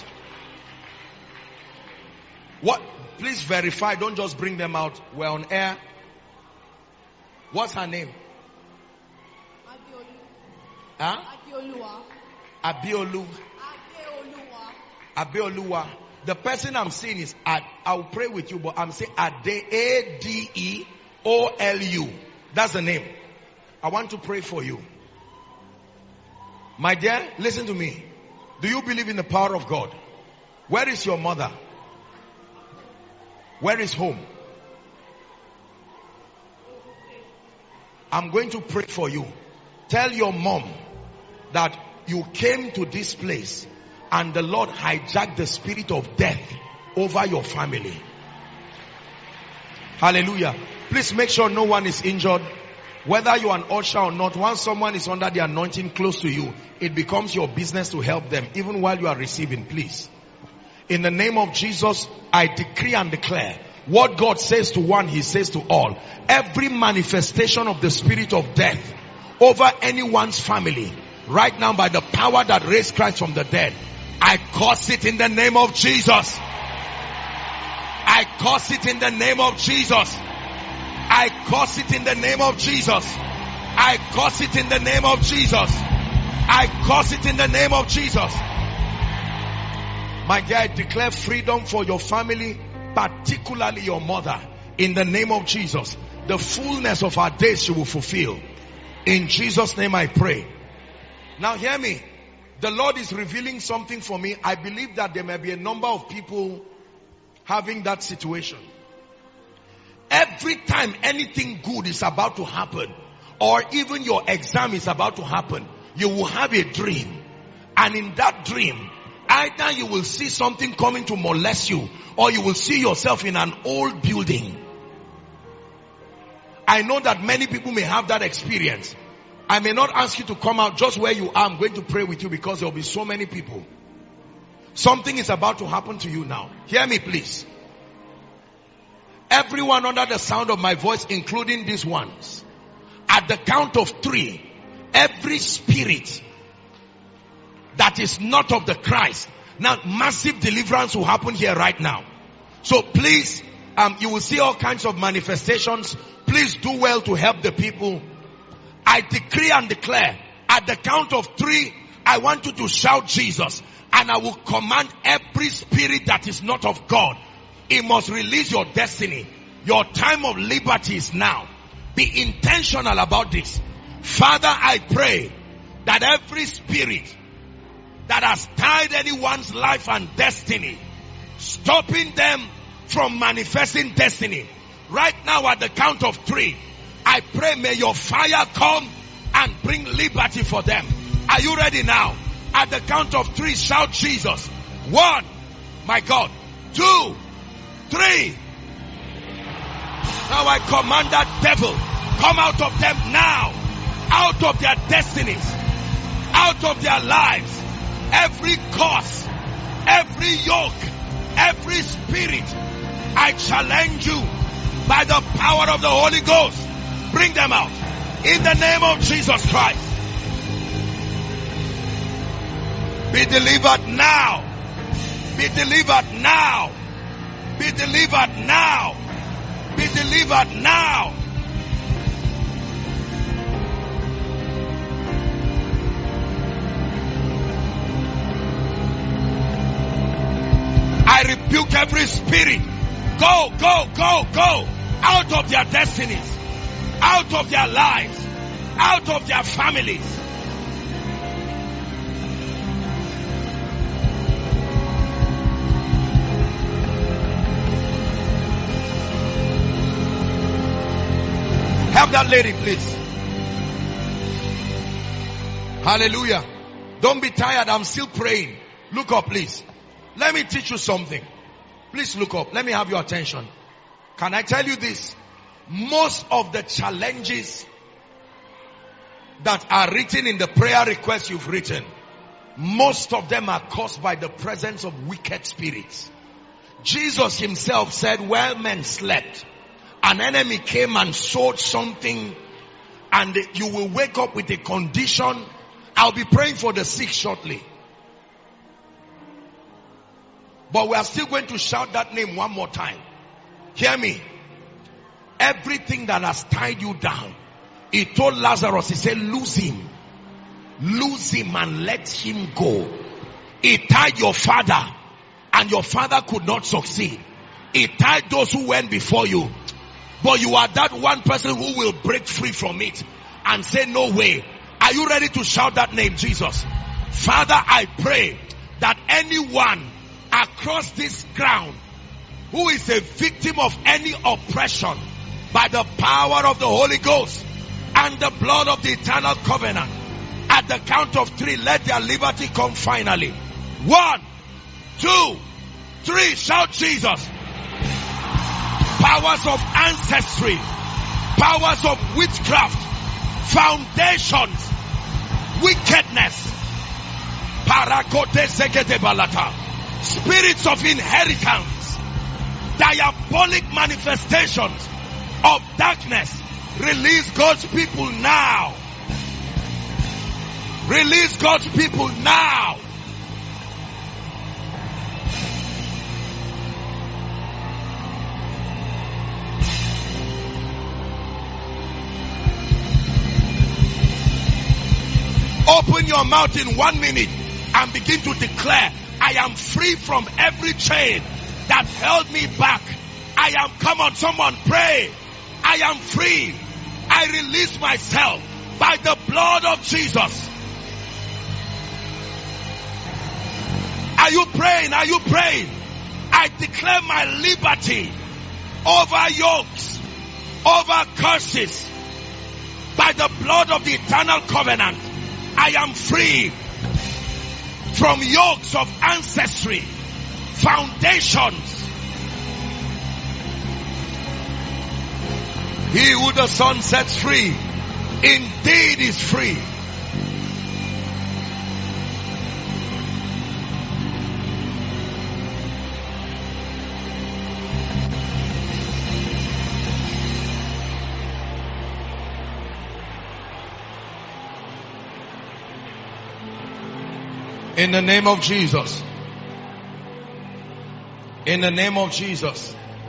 What? Please verify. Don't just bring them out. We're on air. What's her name? Adeolu. Huh? Adeoluwa. Abiolu. Adeoluwa. Abioluwa. The person I'm seeing is Ad. I'll pray with you, but I'm saying Ade. A D E O L U. That's the name. I want to pray for you. My dear, listen to me. Do you believe in the power of God? Where is your mother? Where is home? I'm going to pray for you. Tell your mom that you came to this place and the Lord hijacked the spirit of death over your family. Hallelujah. Please make sure no one is injured. Whether you are an usher or not, once someone is under the anointing close to you, it becomes your business to help them, even while you are receiving, please. In the name of Jesus, I decree and declare, what God says to one, He says to all. Every manifestation of the spirit of death over anyone's family, right now by the power that raised Christ from the dead, I curse it in the name of Jesus. I curse it in the name of Jesus. I curse it in the name of Jesus. I curse it in the name of Jesus. I curse it in the name of Jesus. My dear, I declare freedom for your family, particularly your mother, in the name of Jesus. The fullness of our days she will fulfill. In Jesus' name I pray. Now hear me. The Lord is revealing something for me. I believe that there may be a number of people having that situation. Every time anything good is about to happen, or even your exam is about to happen, you will have a dream. And in that dream, either you will see something coming to molest you, or you will see yourself in an old building. I know that many people may have that experience. I may not ask you to come out just where you are. I'm going to pray with you because there will be so many people. Something is about to happen to you now. Hear me, please. Everyone under the sound of my voice, including these ones, at the count of three, every spirit that is not of the Christ. Now, massive deliverance will happen here right now. So please, um, you will see all kinds of manifestations. Please do well to help the people. I decree and declare, at the count of three, I want you to shout Jesus. And I will command every spirit that is not of God. It must release your destiny. Your time of liberty is now. Be intentional about this. Father, I pray that every spirit that has tied anyone's life and destiny, stopping them from manifesting destiny, right now at the count of three, I pray may your fire come and bring liberty for them. Are you ready now? At the count of three, shout Jesus. One, my God. Two, three. Now I command that devil, come out of them now, out of their destinies, out of their lives. Every curse, every yoke, every spirit, I challenge you by the power of the Holy Ghost. Bring them out in the name of Jesus Christ. Be delivered now. Be delivered now. Be delivered now. Be delivered now. I rebuke every spirit. Go, go, go, go. Out of their destinies. Out of their lives. Out of their families. Help that lady, please. Hallelujah. Don't be tired. I'm still praying. Look up, please. Let me teach you something. Please look up. Let me have your attention. Can I tell you this? Most of the challenges that are written in the prayer requests you've written, most of them are caused by the presence of wicked spirits. Jesus himself said, while men slept, an enemy came and sowed something, and you will wake up with a condition. I'll be praying for the sick shortly. But we are still going to shout that name one more time. Hear me. Everything that has tied you down. He told Lazarus, he said, lose him. Lose him and let him go. He tied your father, and your father could not succeed. He tied those who went before you. But you are that one person who will break free from it and say, no way. Are you ready to shout that name, Jesus? Father, I pray that anyone across this ground who is a victim of any oppression, by the power of the Holy Ghost and the blood of the eternal covenant, at the count of three, let their liberty come finally. One, two, three. Shout Jesus. Powers of ancestry, powers of witchcraft, foundations, wickedness, parakote sekete balata, spirits of inheritance, diabolic manifestations of darkness, release God's people now. Release God's people now. Open your mouth in one minute and begin to declare, I am free from every chain that held me back. I am, come on, someone pray. I am free. I release myself by the blood of Jesus. Are you praying? Are you praying? I declare my liberty over yokes, over curses, by the blood of the eternal covenant. I am free from yokes of ancestry, foundations. He who the Son sets free indeed is free. In the name of Jesus. In the name of Jesus.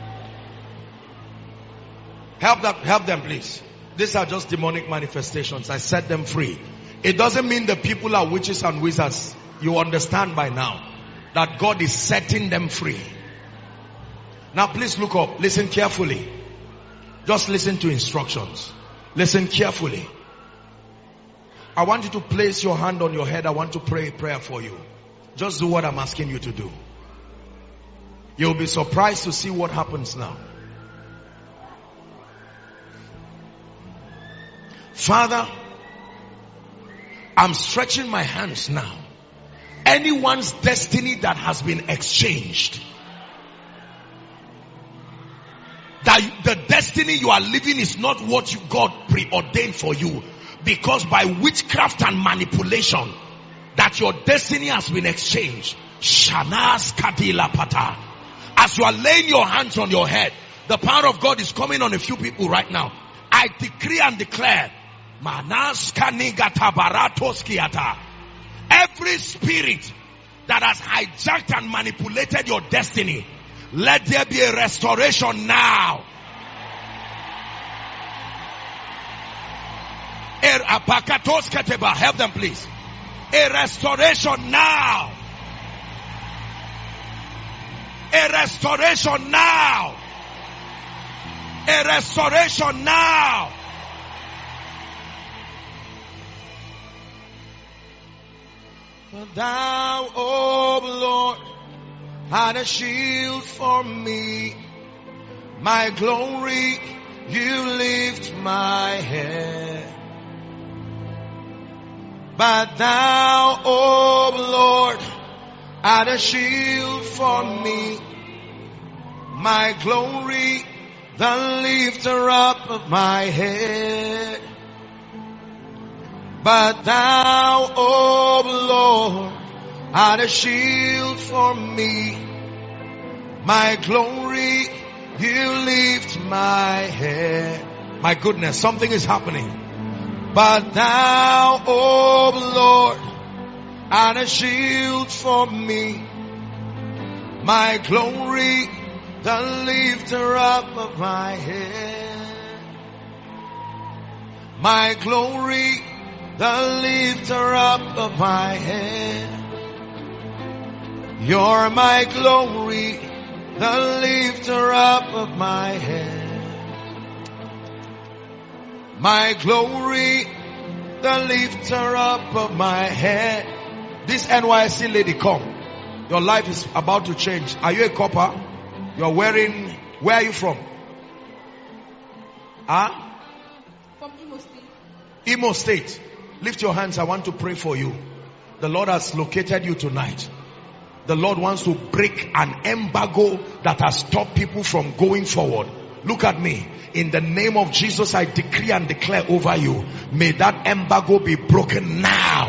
Help them, help them please. These are just demonic manifestations. I set them free. It doesn't mean the people are witches and wizards. You understand by now that God is setting them free. Now please look up. Listen carefully. Just listen to instructions. Listen carefully. I want you to place your hand on your head. I want to pray a prayer for you. Just do what I'm asking you to do. You'll be surprised to see what happens now. Father, I'm stretching my hands now. Anyone's destiny that has been exchanged, that the destiny you are living is not what you, God preordained for you, because by witchcraft and manipulation that your destiny has been exchanged. Shanas Kadila Pata. As you are laying your hands on your head, the power of God is coming on a few people right now. I decree and declare, Manas Kanigata Baratoskiata. Every spirit that has hijacked and manipulated your destiny, let there be a restoration now. Help them please. A restoration now. A restoration now. A restoration now. For thou, O Lord, art a shield for me. My glory, you lift my head. But thou, O Lord, art a shield for me. My glory, the lifter up of my head. But thou, O Lord, art a shield for me. My glory, you lift my head. My goodness, something is happening. But thou, O Lord, art a shield for me. My glory, the lifter up of my head. My glory, the lifter up of my head. You're my glory, the lifter up of my head. My glory, the lifter up of my head. This N Y C lady, come. Your life is about to change. Are you a copper? You're wearing, where are you from? Huh? From Imo State. Imo State. Lift your hands. I want to pray for you. The Lord has located you tonight. The Lord wants to break an embargo that has stopped people from going forward. Look at me. In the name of Jesus, I decree and declare over you, may that embargo be broken now.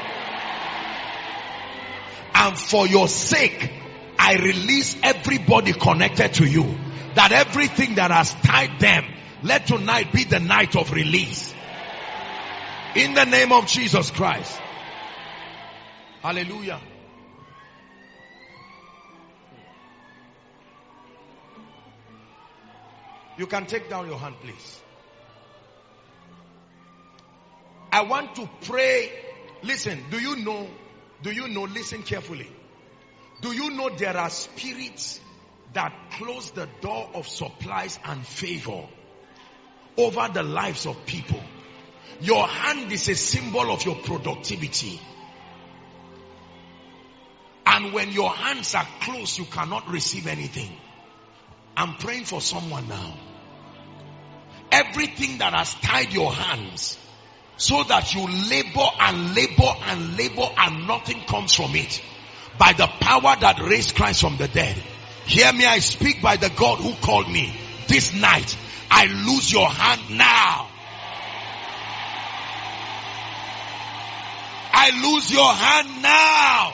And for your sake, I release everybody connected to you, that everything that has tied them, let tonight be the night of release. In the name of Jesus Christ. Hallelujah. You can take down your hand, please. I want to pray. Listen, do you know, do you know, listen carefully. Do you know there are spirits that close the door of supplies and favor over the lives of people? Your hand is a symbol of your productivity. And when your hands are closed, you cannot receive anything. I'm praying for someone now. Everything that has tied your hands so that you labor and labor and labor and nothing comes from it, by the power that raised Christ from the dead, hear me, I speak by the God who called me. This night, I lose your hand now. I lose your hand now.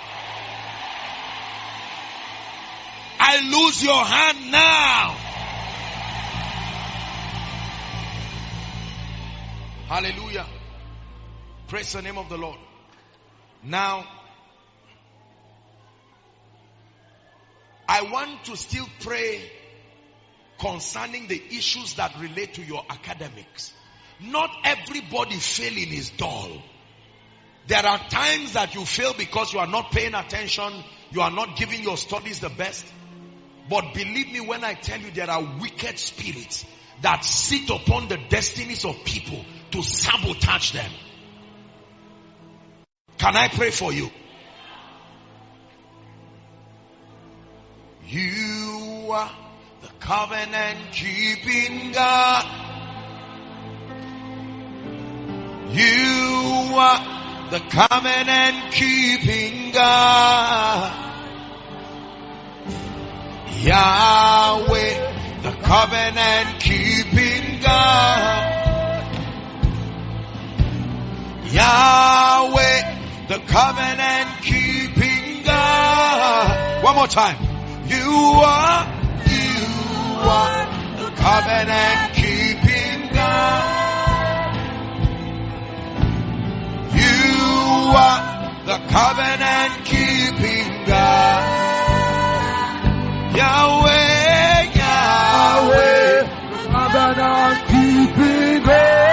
I lose your hand now. Hallelujah. Praise the name of the Lord. Now, I want to still pray concerning the issues that relate to your academics. Not everybody failing is dull. There are times that you fail because you are not paying attention, you are not giving your studies the best. But believe me when I tell you, there are wicked spirits that sit upon the destinies of people to sabotage them. Can I pray for you? You are the covenant keeping God. You are the covenant keeping God. Yahweh, the covenant keeping God. Yahweh, the covenant keeping God. One more time. You are, you are the covenant keeping God. You are the covenant keeping God. Yahweh, Yahweh, the covenant keeping God.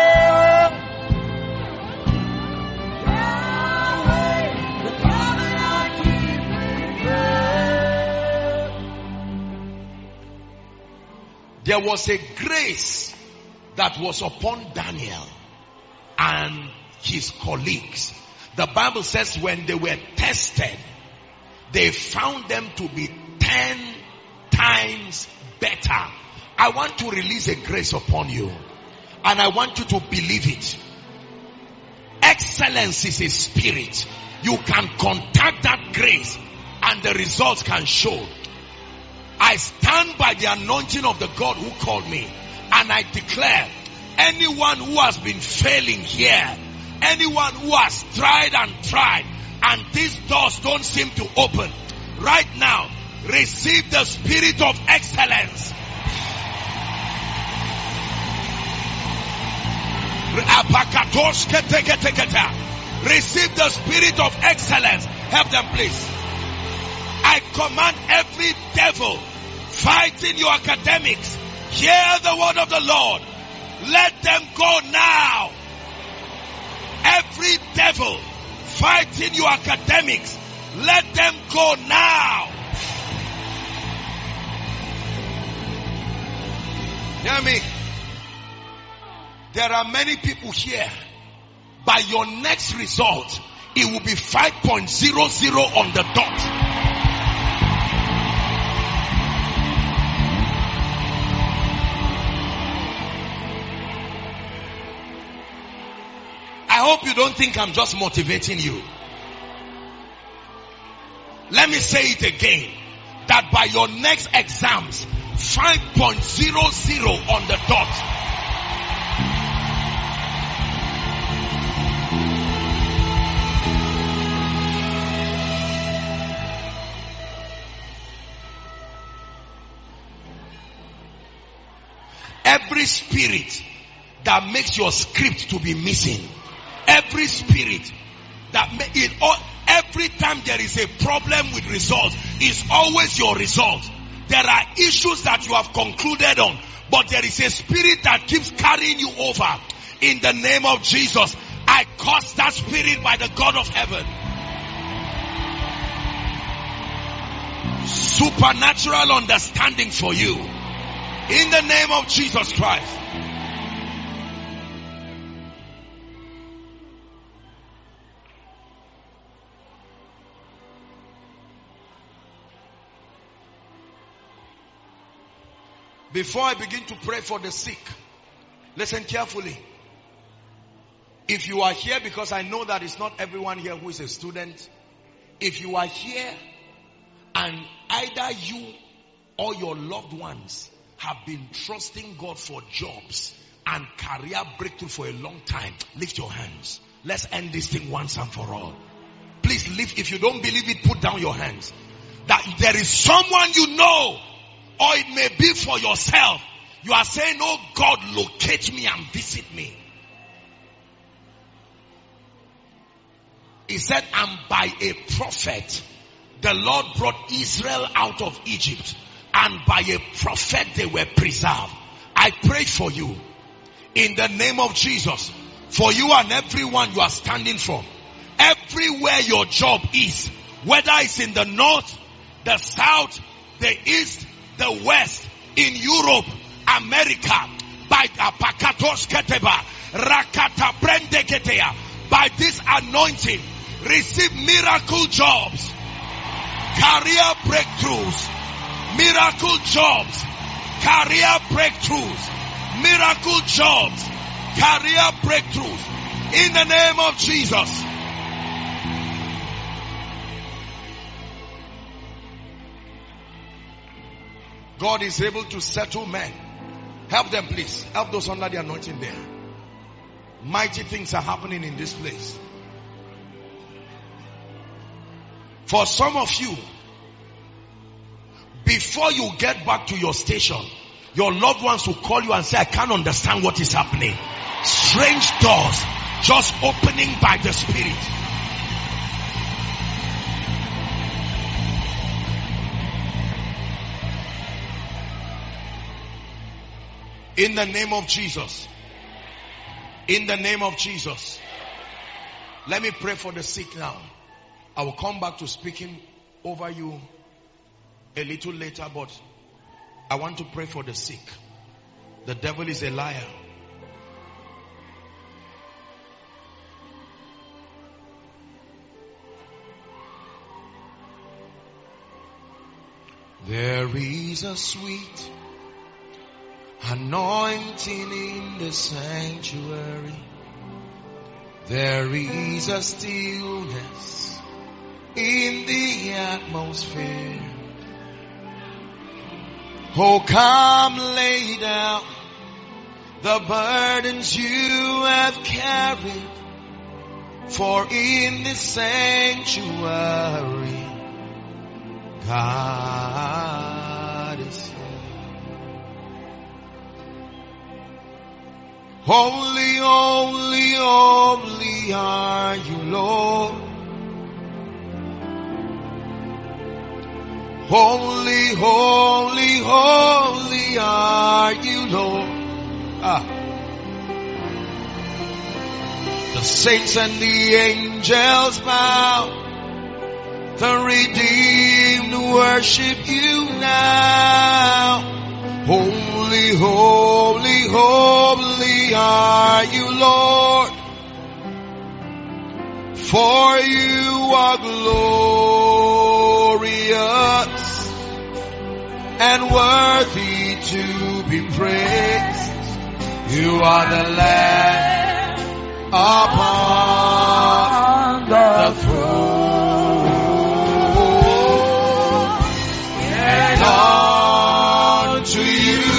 There was a grace that was upon Daniel and his colleagues. The Bible says when they were tested, they found them to be ten times better. I want to release a grace upon you, and I want you to believe it. Excellence is a spirit. You can contact that grace and the results can show. I stand by the anointing of the God who called me, and I declare, anyone who has been failing here, anyone who has tried and tried and these doors don't seem to open, right now receive the spirit of excellence. Receive the spirit of excellence. Help them please. I command every devil fighting your academics, hear the word of the Lord. Let them go now. Every devil fighting your academics, let them go now. Hear me. There are many people here. By your next result, it will be five point zero zero on the dot. I hope you don't think I'm just motivating you. Let me say it again. That by your next exams, five point zero zero on the dot. Every spirit that makes your script to be missing, every spirit that may, it all, every time there is a problem with results, is always your result. There are issues that you have concluded on, but there is a spirit that keeps carrying you over. In the name of Jesus, I curse that spirit by the God of heaven. Supernatural understanding for you. In the name of Jesus Christ. Before I begin to pray for the sick, listen carefully. If you are here, because I know that it's not everyone here who is a student. If you are here and either you or your loved ones have been trusting God for jobs and career breakthrough for a long time, lift your hands. Let's end this thing once and for all. Please lift. If you don't believe it, put down your hands. That there is someone you know, or it may be for yourself. You are saying, oh God, locate me and visit me. He said, and by a prophet, the Lord brought Israel out of Egypt. And by a prophet, they were preserved. I pray for you, in the name of Jesus, for you and everyone you are standing for. Everywhere your job is, whether it's in the north, the south, the east, the west, in Europe, America, by Apakatos Keteba, Rakata Brendeketea, by this anointing, receive miracle jobs, career breakthroughs, miracle jobs, career breakthroughs, miracle jobs, career breakthroughs, in the name of Jesus. God is able to settle men. Help them, please. Help those under the anointing there. Mighty things are happening in this place. For some of you, before you get back to your station, your loved ones will call you and say, I can't understand what is happening. Strange doors just opening by the Spirit. In the name of Jesus. In the name of Jesus. Let me pray for the sick now. I will come back to speaking over you a little later, but I want to pray for the sick. The devil is a liar. There is a sweet anointing in the sanctuary. There is a stillness in the atmosphere. Oh, come lay down the burdens you have carried, for in this sanctuary God is here. Holy, holy, holy are you, Lord. Holy, holy, holy are you, Lord. Ah. The saints and the angels bow. The redeemed worship you now. Holy, holy, holy are you, Lord. For you are glorious and worthy to be praised. You are the Lamb upon the throne. And unto you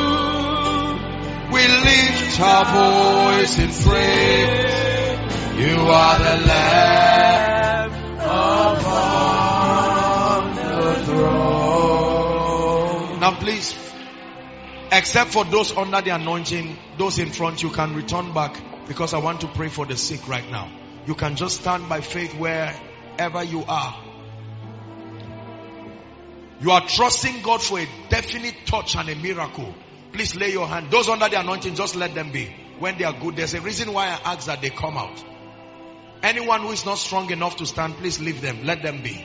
we lift our voice in praise. You are the Lamb upon the throne. Now please, except for those under the anointing, those in front, you can return back, because I want to pray for the sick right now. You can just stand by faith wherever you are. You are trusting God for a definite touch and a miracle. Please lay your hand. Those under the anointing, just let them be. When they are good, there's a reason why I ask that they come out. Anyone who is not strong enough to stand, please leave them. Let them be.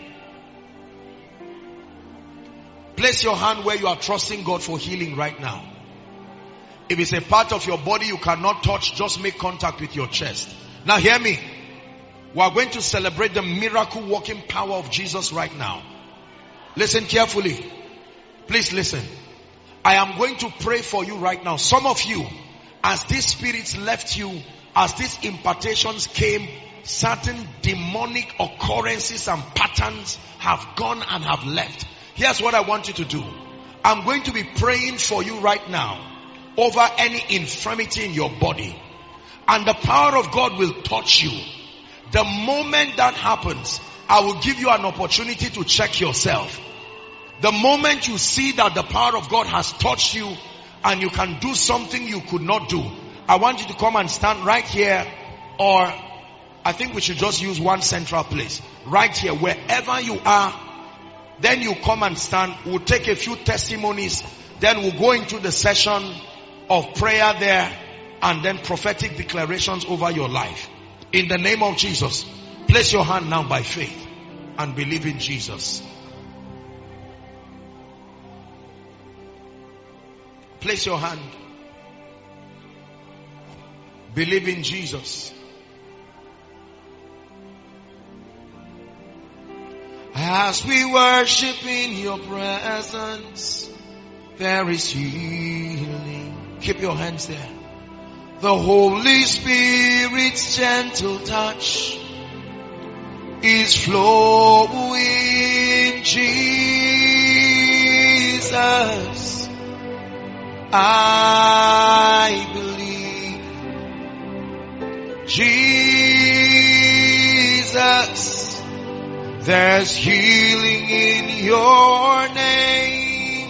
Place your hand where you are trusting God for healing right now. If it's a part of your body you cannot touch, just make contact with your chest. Now hear me. We are going to celebrate the miracle working power of Jesus right now. Listen carefully. Please listen. I am going to pray for you right now. Some of you, as these spirits left you, as these impartations came, certain demonic occurrences and patterns have gone and have left. Here's what I want you to do. I'm going to be praying for you right now over any infirmity in your body. and the power of God will touch you. The moment that happens, I will give you an opportunity to check yourself. The moment you see that the power of God has touched you and you can do something you could not do, I want you to come and stand right here, or I think we should just use one central place. Right here, wherever you are, then you come and stand. We'll take a few testimonies, then we'll go into the session of prayer there, and then prophetic declarations over your life. In the name of Jesus, place your hand now by faith and believe in Jesus. Place your hand. Believe in Jesus. As we worship in your presence, there is healing. Keep your hands there. The Holy Spirit's gentle touch is flowing. Jesus, I believe. Jesus, there's healing in your name.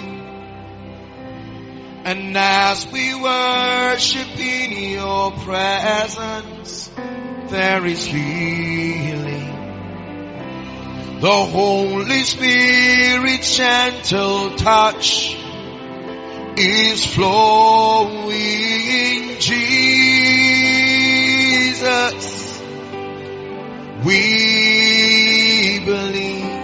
And as we worship in your presence, there is healing. The Holy Spirit's gentle touch is flowing. Jesus, we believe.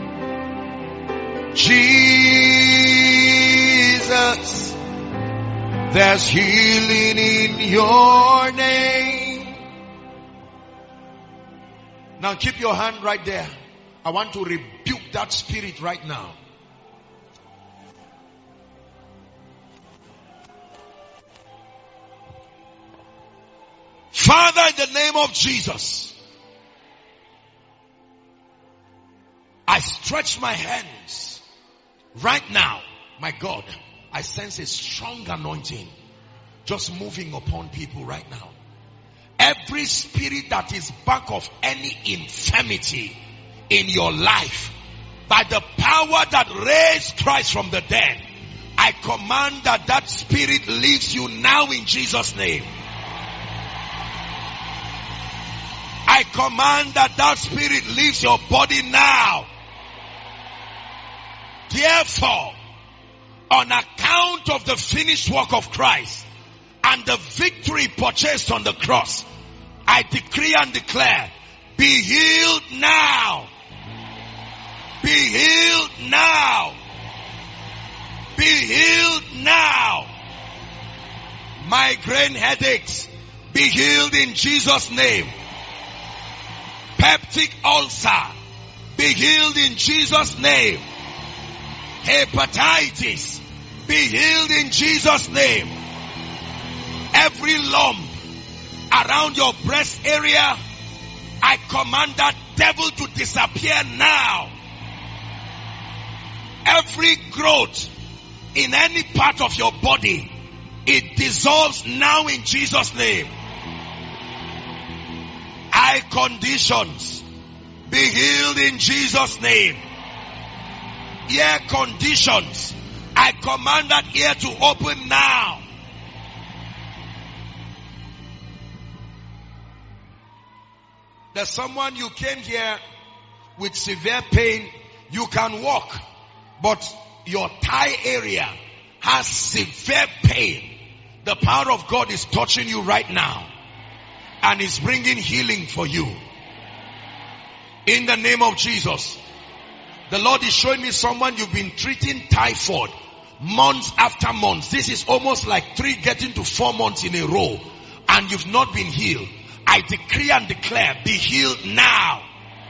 Jesus, there's healing in your name. Now keep your hand right there. I want to rebuke that spirit right now. Father, in the name of Jesus, I stretch my hands right now. My God, I sense a strong anointing just moving upon people right now. Every spirit that is back of any infirmity in your life, by the power that raised Christ from the dead, I command that that spirit leaves you now in Jesus' name. I command that that spirit leaves your body now. Therefore, on account of the finished work of Christ and the victory purchased on the cross, I decree and declare, be healed now. Be healed now. Be healed now. Migraine headaches, be healed in Jesus' name. Peptic ulcer, be healed in Jesus' name. Hepatitis, be healed in Jesus' name. Every lump around your breast area, I command that devil to disappear now. Every growth in any part of your body, it dissolves now in Jesus' name. Eye conditions, be healed in Jesus' name. Ear conditions, I command that ear to open now. There's someone, you came here with severe pain. You can walk, but your thigh area has severe pain. The power of God is touching you right now and is bringing healing for you. In the name of Jesus. The Lord is showing me someone, you've been treating typhoid months after months. This is almost like three getting to four months in a row, and you've not been healed. I decree and declare, be healed now.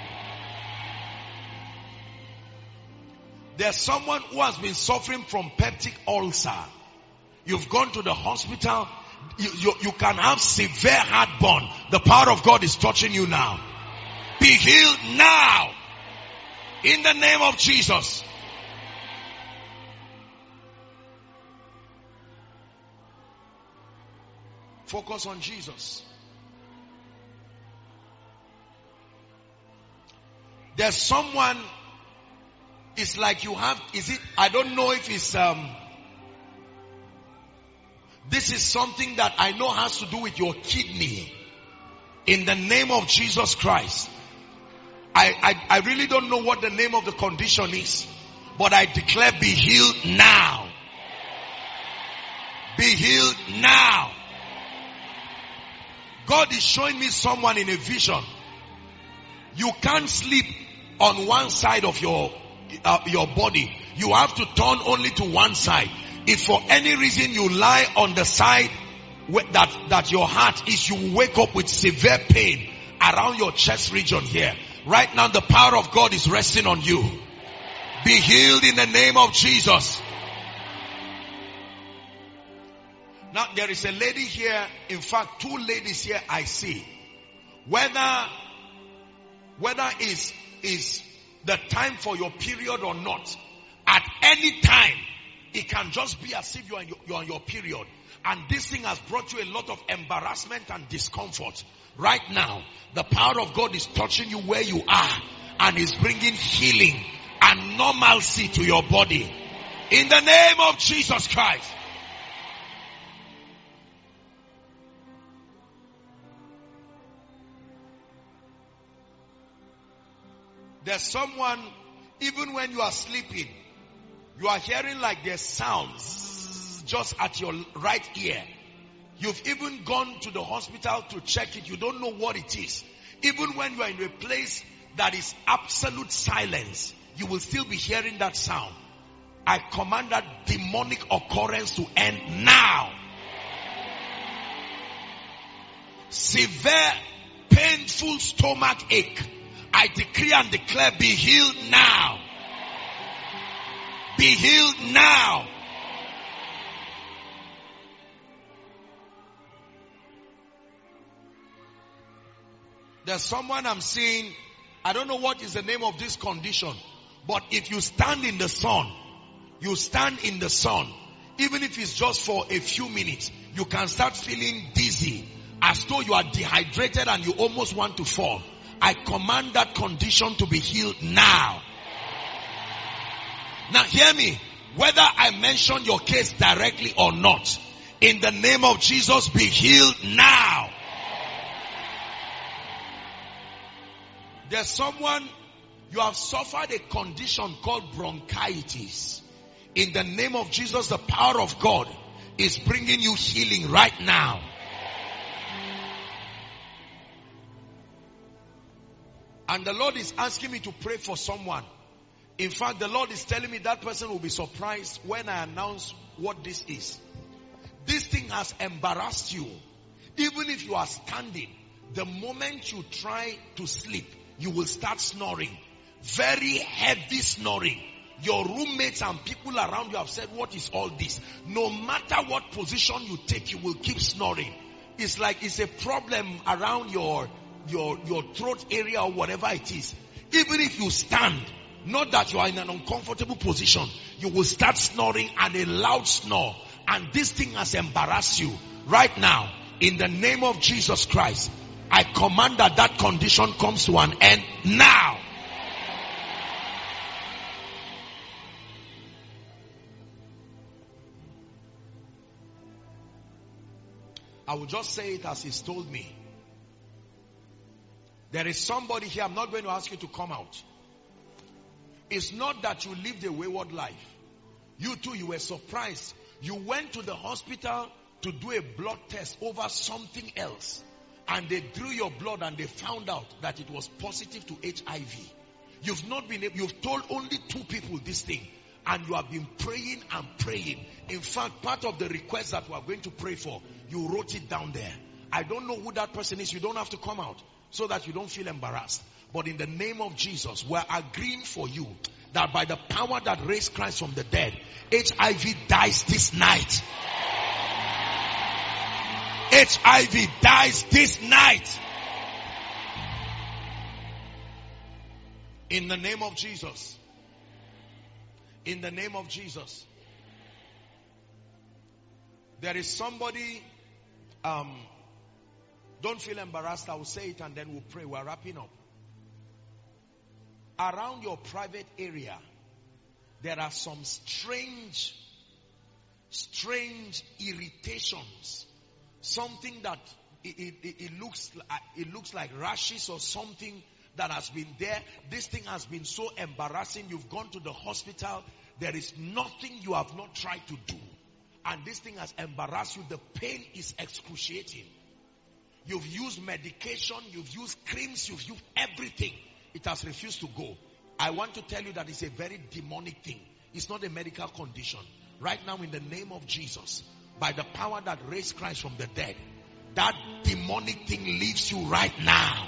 There's someone who has been suffering from peptic ulcer. You've gone to the hospital. You, you, you can have severe heartburn. The power of God is touching you now. Be healed now. In the name of Jesus. Focus on Jesus. There's someone, it's like you have, is it, I don't know if it's, um, this is something that I know has to do with your kidney. In the name of Jesus Christ. I, I, I really don't know what the name of the condition is. But I declare, be healed now. Be healed now. God is showing me someone in a vision. You can't sleep on one side of your, uh, your body. You have to turn only to one side. If for any reason you lie on the side that, that your heart is, you wake up with severe pain around your chest region here. Right now the power of God is resting on you. Be healed in the name of Jesus. Now there is a lady here, in fact two ladies here I see. Whether, whether is, is the time for your period or not, at any time, it can just be as if you're on your, you're on your period. And this thing has brought you a lot of embarrassment and discomfort. Right now, the power of God is touching you where you are and is bringing healing and normalcy to your body. In the name of Jesus Christ. There's someone, even when you are sleeping, you are hearing like there's sounds just at your right ear. You've even gone to the hospital to check it. You don't know what it is. Even when you are in a place that is absolute silence, you will still be hearing that sound. I command that demonic occurrence to end now. Severe, painful stomach ache. I decree and declare, be healed now. Be healed now. There's someone I'm seeing, I don't know what is the name of this condition, but if you stand in the sun, you stand in the sun, even if it's just for a few minutes, you can start feeling dizzy, as though you are dehydrated and you almost want to fall. I command that condition to be healed now. Now hear me, whether I mention your case directly or not, in the name of Jesus, be healed now. There's someone, you have suffered a condition called bronchitis. In the name of Jesus, the power of God is bringing you healing right now. And the Lord is asking me to pray for someone. In fact, the Lord is telling me that person will be surprised when I announce what this is. This thing has embarrassed you. Even if you are standing, the moment you try to sleep, you will start snoring. Very heavy snoring. Your roommates and people around you have said, what is all this? No matter what position you take, you will keep snoring. It's like it's a problem around your, your, your throat area or whatever it is. Even if you stand, not that you are in an uncomfortable position, you will start snoring and a loud snore. And this thing has embarrassed you. Right now, in the name of Jesus Christ, I command that that condition comes to an end now. I will just say it as He's told me. There is somebody here, I'm not going to ask you to come out. It's not that you lived a wayward life. You too, you were surprised. You went to the hospital to do a blood test over something else. And they drew your blood and they found out that it was positive to H I V. You've not been able, you've told only two people this thing. And you have been praying and praying. In fact, part of the request that we are going to pray for, you wrote it down there. I don't know who that person is. You don't have to come out so that you don't feel embarrassed. But in the name of Jesus, we're agreeing for you that by the power that raised Christ from the dead, H I V dies this night. H I V dies this night. In the name of Jesus. In the name of Jesus. There is somebody, um, don't feel embarrassed. I will say it and then we'll pray. We're wrapping up. around your private area, there are some strange, strange irritations. Something that it, it, it, looks, it looks like rashes or something that has been there. This thing has been so embarrassing. You've gone to the hospital. There is nothing you have not tried to do. And this thing has embarrassed you. The pain is excruciating. You've used medication. You've used creams. You've used everything. It has refused to go. I want to tell you that it's a very demonic thing. It's not a medical condition. Right now, in the name of Jesus, by the power that raised Christ from the dead, that demonic thing leaves you right now.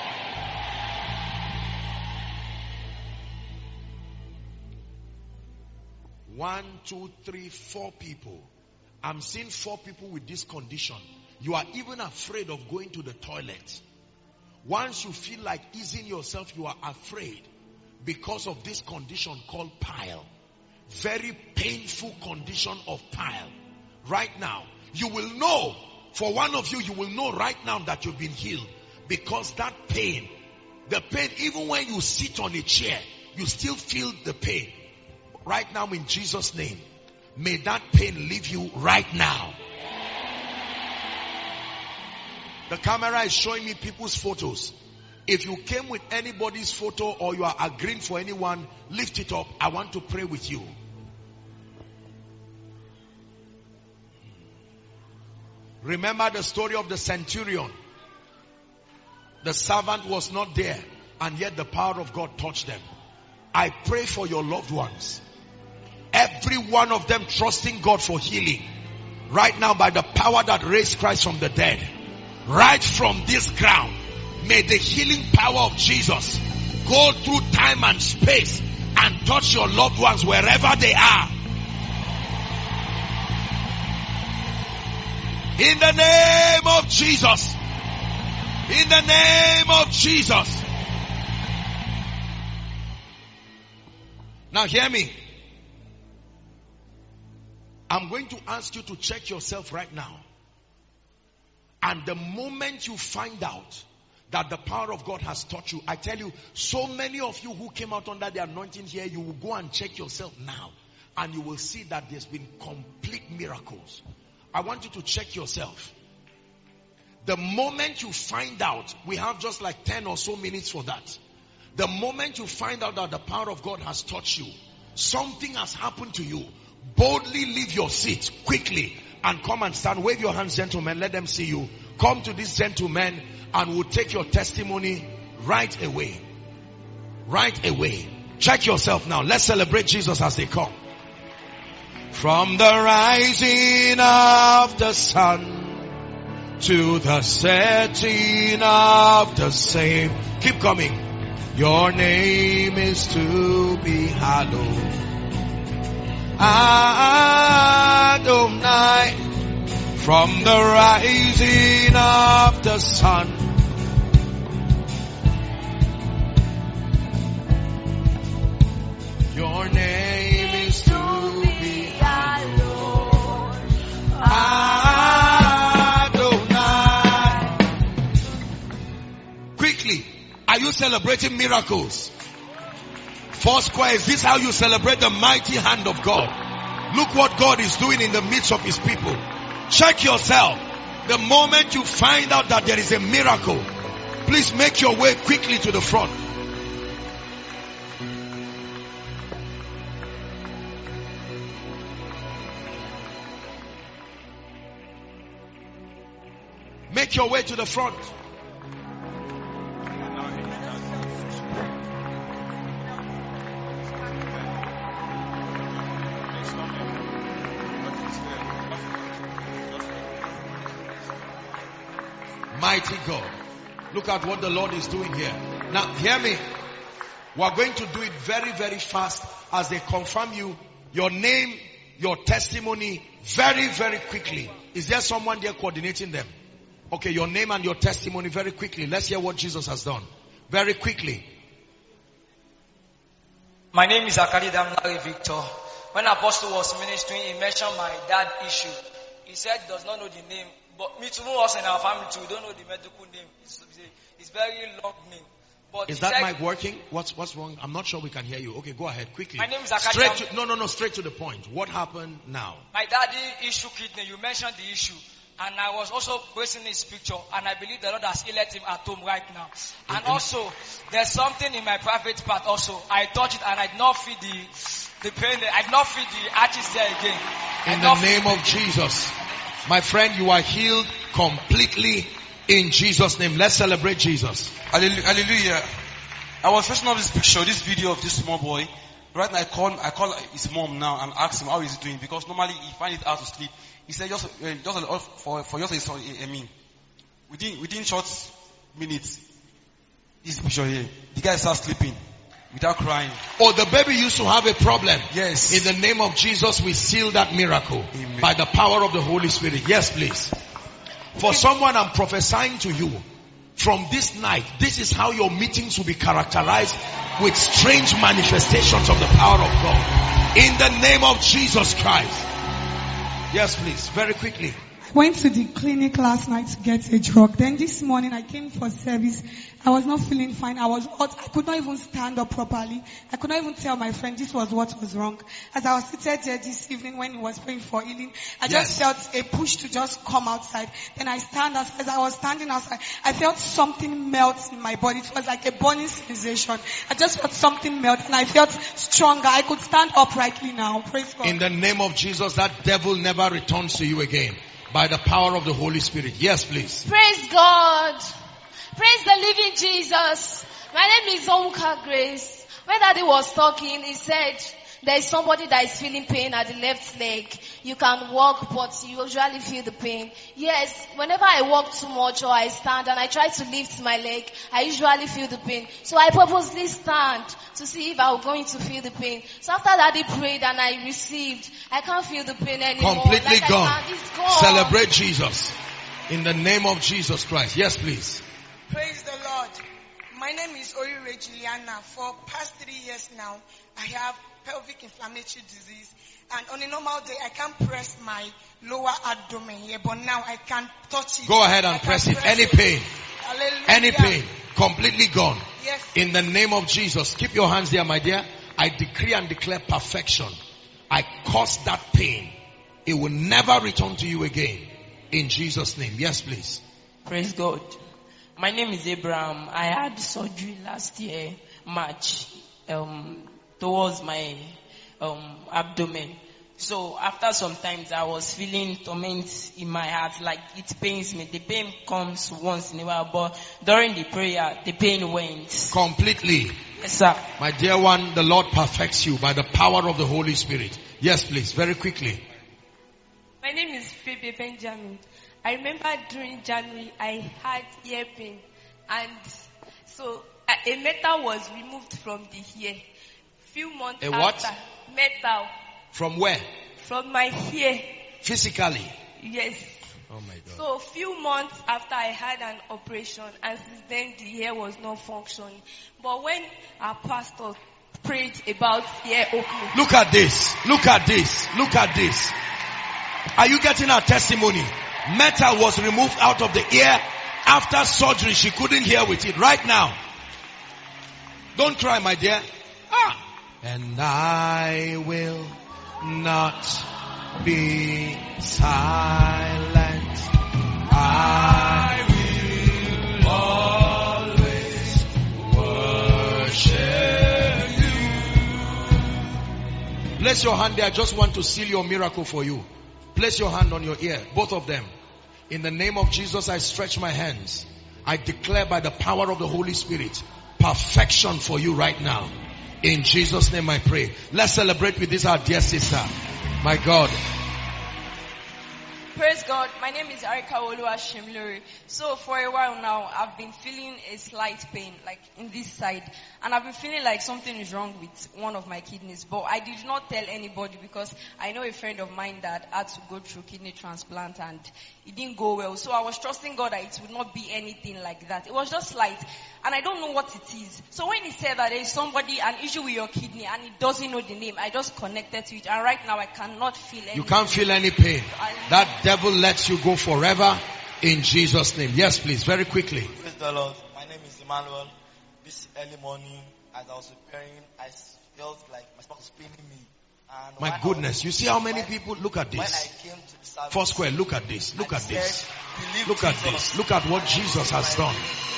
One, two, three, four people. I'm seeing four people with this condition. You are even afraid of going to the toilet. Once you feel like easing yourself, you are afraid because of this condition called pile. Very painful condition of pile. Right now, you will know, for one of you, you will know right now that you've been healed. Because that pain, the pain, even when you sit on a chair, you still feel the pain. Right now, in Jesus' name, may that pain leave you right now. The camera is showing me people's photos. If you came with anybody's photo or you are agreeing for anyone, lift it up. I want to pray with you. Remember the story of the centurion. The servant was not there, and yet the power of God touched them. I pray for your loved ones. Every one of them trusting God for healing. Right now, by the power that raised Christ from the dead. Right from this ground, may the healing power of Jesus go through time and space and touch your loved ones wherever they are. In the name of Jesus. In the name of Jesus. Now hear me. I'm going to ask you to check yourself right now. And the moment you find out that the power of God has touched you, I tell you, so many of you who came out under the anointing here, you will go and check yourself now. And you will see that there's been complete miracles. I want you to check yourself. The moment you find out, we have just like ten or so minutes for that. The moment you find out that the power of God has touched you, something has happened to you, boldly leave your seat quickly and come and stand. Wave your hands, gentlemen. Let them see you. Come to this gentleman and we'll take your testimony right away. Right away. Check yourself now. Let's celebrate Jesus as they come. From the rising of the sun to the setting of the same. Keep coming. Your name is to be hallowed. Adonai, from the rising of the sun. Your name is to be hallowed. Adonai. Quickly, are you celebrating miracles? Four square, is this how you celebrate the mighty hand of God? Look what God is doing in the midst of his people. Check yourself. The moment you find out that there is a miracle, please make your way quickly to the front. Make your way to the front. Mighty God. Look at what the Lord is doing here. Now, hear me. We are going to do it very, very fast as they confirm you, your name, your testimony, very, very quickly. Is there someone there coordinating them? Okay, your name and your testimony very quickly. Let's hear what Jesus has done. Very quickly. My name is Akari Damlari Victor. When Apostle was ministering, he mentioned my dad issue. He said he does not know the name. But me too, us in our family too, we don't know the medical name. It's, it's a very long name. But Is he that said- mic working? What's what's wrong? I'm not sure we can hear you. Okay, go ahead quickly. My name is Akadi. Straight to, no, no, no, straight to the point. What happened now? My daddy issue kidney. You mentioned the issue. And I was also placing his picture, and I believe the Lord has healed him at home right now. And also, there's something in my private part also. I touched it, and I did not feel the the pain. I did not feel the arches there again. I In did the not feel name of Jesus. My friend, you are healed completely in Jesus' name. Let's celebrate Jesus. Hallelu- Hallelujah. I was watching up this picture, this video of this small boy. Right now, I call, I call his mom now and ask him how he's doing, because normally he finds it hard to sleep. He said just, uh, just uh, for for just, uh, I mean, within within short minutes, this picture here, the guy starts sleeping without crying. Oh, the baby used to have a problem. Yes. In the name of Jesus, we seal that miracle. Amen. By the power of the Holy Spirit. Yes, please. For someone, I'm prophesying to you. From this night, this is how your meetings will be characterized with strange manifestations of the power of God. In the name of Jesus Christ. Yes, please. Very quickly. I went to the clinic last night to get a drug. Then this morning I came for service. I was not feeling fine. I was hot. I could not even stand up properly. I could not even tell my friend this was what was wrong. As I was seated there this evening when he was praying for healing, I just Yes. felt a push to just come outside. Then I stand as, as I was standing outside, I felt something melt in my body. It was like a burning sensation. I just felt something melt and I felt stronger. I could stand uprightly now. Praise God. In the name of Jesus, that devil never returns to you again. By the power of the Holy Spirit. Yes, please. Praise God. Praise the living Jesus. My name is Onka Grace. When Daddy was talking, he said, there is somebody that is feeling pain at the left leg. You can walk, but you usually feel the pain. Yes, whenever I walk too much or I stand and I try to lift my leg, I usually feel the pain. So I purposely stand to see if I was going to feel the pain. So after Daddy prayed and I received, I can't feel the pain anymore. Completely Like I gone. can't- It's gone. Celebrate Jesus. In the name of Jesus Christ. Yes, please. Praise the Lord. My name is Orire Juliana. For past three years now, I have pelvic inflammatory disease. And on a normal day, I can't press my lower abdomen here, but now I can touch it. Go ahead and I can press it. Any pain. Hallelujah. Any pain. Completely gone. Yes. In the name of Jesus. Keep your hands there, my dear. I decree and declare perfection. I cause that pain. It will never return to you again. In Jesus' name. Yes, please. Praise God. My name is Abraham. I had surgery last year, March, um, towards my um, abdomen. So after some times I was feeling torment in my heart, like it pains me. The pain comes once in a while, but during the prayer, the pain went. Completely. Yes, sir. My dear one, the Lord perfects you by the power of the Holy Spirit. Yes, please. Very quickly. My name is Phoebe Benjamin. I remember during January I had ear pain, and so uh, a metal was removed from the ear. Few months A what? after, metal From where? from my ear. Physically. Yes. Oh my God. So a few months after I had an operation, and since then the ear was not functioning. But when our pastor prayed about ear opening, Look at this. Look at this. Look at this. Are you getting our testimony? Metal was removed out of the ear. After surgery, she couldn't hear with it. Right now. Don't cry, my dear. Ah. And I will not be silent. I will always worship you. Place your hand there. I just want to seal your miracle for you. Place your hand on your ear. Both of them. In the name of Jesus, I stretch my hands. I declare by the power of the Holy Spirit, perfection for you right now. In Jesus' name I pray. Let's celebrate with this, our dear sister. My God. praise God. My name is Arika Oluwashimlori. So for a while now, I've been feeling a slight pain, like in this side. And I've been feeling like something is wrong with one of my kidneys. But I did not tell anybody because I know a friend of mine that had to go through kidney transplant and it didn't go well. So I was trusting God that it would not be anything like that. It was just slight. And I don't know what it is. So when he said that there is somebody, an issue with your kidney, and he doesn't know the name, I just connected to it. And right now I cannot feel anything. You can't feel any pain. That devil lets you go forever in Jesus' name. Yes, please, very quickly. Praise the Lord. My name is Emmanuel. this early morning, as I was preparing, I felt like my stomach was paining me. And My goodness, you see how many people, look at when I this. came to the service, Four square, look at this, look I at this. said, "Believe Look at Jesus." this, look at what Jesus has done.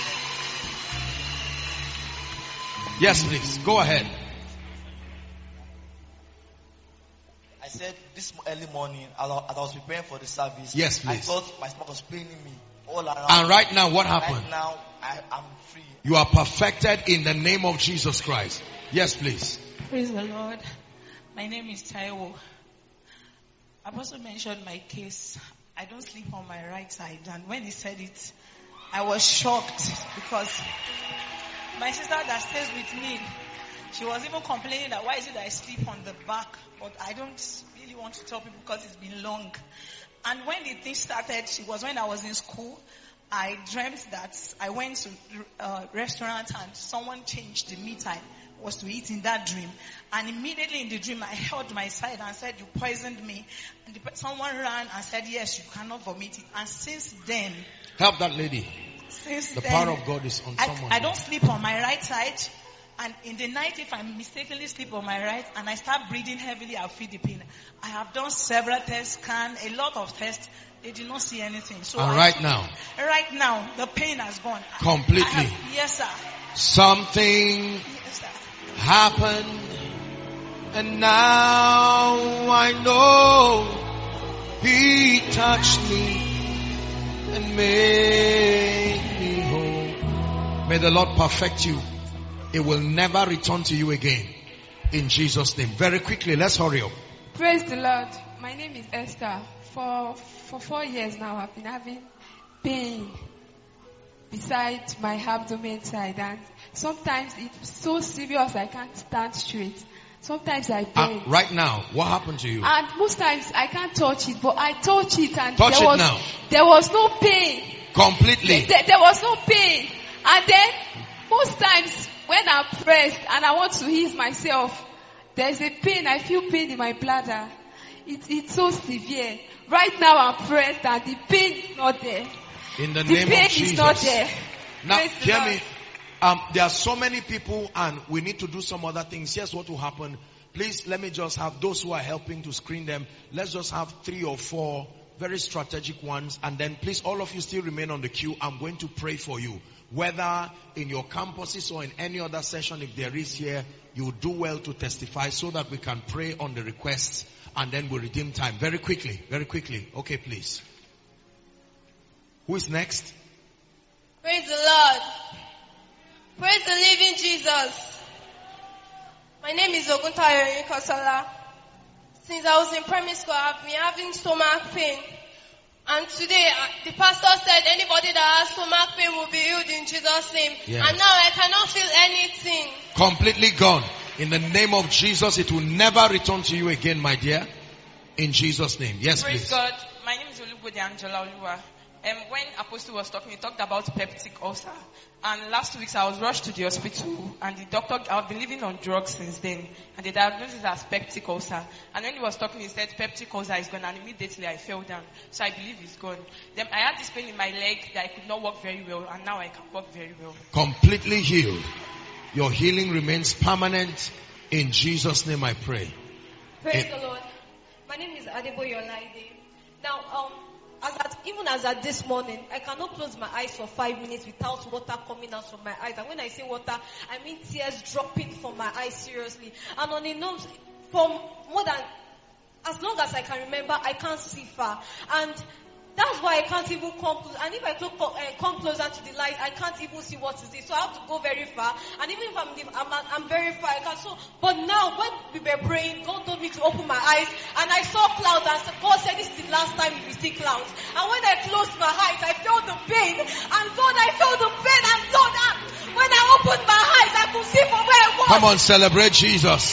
Yes, please, go ahead. I said this early morning, as I as I was preparing for the service, Yes, I please. felt my stomach was paining me all around. And right now, what happened? Right now, I am free. You are perfected in the name of Jesus Christ. Yes, please. Praise the Lord. My name is Taiwo. I've also mentioned my case. I don't sleep on my right side. And when he said it, I was shocked because my sister that stays with me, she was even complaining that why is it that I sleep on the back? But I don't really want to tell people because it's been long. And when the thing started, it was when I was in school. I dreamt that I went to a uh, restaurant and someone changed the meat I was to eat in that dream. And immediately in the dream, I held my side and said, you poisoned me. And the, someone ran and said, yes, you cannot vomit it. And since then, Help that lady. since The then, power of God is on I, someone. I don't sleep on my right side. And in the night, if I mistakenly sleep on my right and I start breathing heavily, I'll feel the pain. I have done several tests, scans, a lot of tests. They did not see anything. So And I right took- now, right now, the pain has gone. completely, I have- yes, sir. something Yes, sir. happened, and now I know He touched me and made me whole. May the Lord perfect you. It will never return to you again. In Jesus' name. Very quickly, let's hurry up. Praise the Lord. My name is Esther. For for four years now, I've been having pain beside my abdomen side, and sometimes it's so serious I can't stand straight. Sometimes I Uh, bend. right now, what happened to you? And most times I can't touch it, but I touch it and Touch there it was now. there was no pain. Completely. There, there was no pain. And then most times when I'm pressed and I want to ease myself, there's a pain. I feel pain in my bladder. It, it's so severe. Right now I'm pressed and the pain is not there. In the The name pain of Jesus. is not there. Now, Praise the hear Lord. me. Um, there are so many people and we need to do some other things. Here's what will happen. Please, let me just have those who are helping to screen them. Let's just have three or four very strategic ones. And then please, all of you still remain on the queue. I'm going to pray for you. Whether in your campuses or in any other session, if there is here, you will do well to testify so that we can pray on the requests and then we redeem time. Very quickly, very quickly. Okay, please. Who is next? Praise the Lord. Praise the living Jesus. My name is Oguntayo Kosola. Since I was in primary school, I've been having stomach pain. And today, uh, the pastor said anybody that has stomach pain will be healed in Jesus' name. Yes. And now I cannot feel anything. Completely gone. In the name of Jesus, it will never return to you again, my dear. In Jesus' name. Yes, Praise please. God. My name is Olugode Angela Oluwa. Um, when Apostle was talking, he talked about peptic ulcer. And last week I was rushed to the hospital and the doctor, I've been living on drugs since then. And they diagnosed it as peptic ulcer. And when he was talking, he said peptic ulcer is gone, and immediately I fell down. So I believe it's gone. Then I had this pain in my leg that I could not walk very well, and now I can walk very well. Completely healed. Your healing remains permanent. In Jesus' name I pray. Praise Eh. the Lord. My name is Adeboye Olaide. Now, um, as at, even as at this morning, I cannot close my eyes for five minutes without water coming out from my eyes. And when I say water, I mean tears dropping from my eyes, seriously. And on the nose, for more than, as long as I can remember, I can't see far. And that's why I can't even come close. And if I come, uh, come closer to the light, I can't even see what is it. So I have to go very far. And even if I'm, I'm, I'm very far, I can't. So, but now, when we were praying, God told me to open my eyes. And I saw clouds. And God said, this is the last time you will see clouds. And when I closed my eyes, I felt the pain. And God, I felt the pain. And God, ah, when I opened my eyes, I could see from where I was. Come on, celebrate Jesus.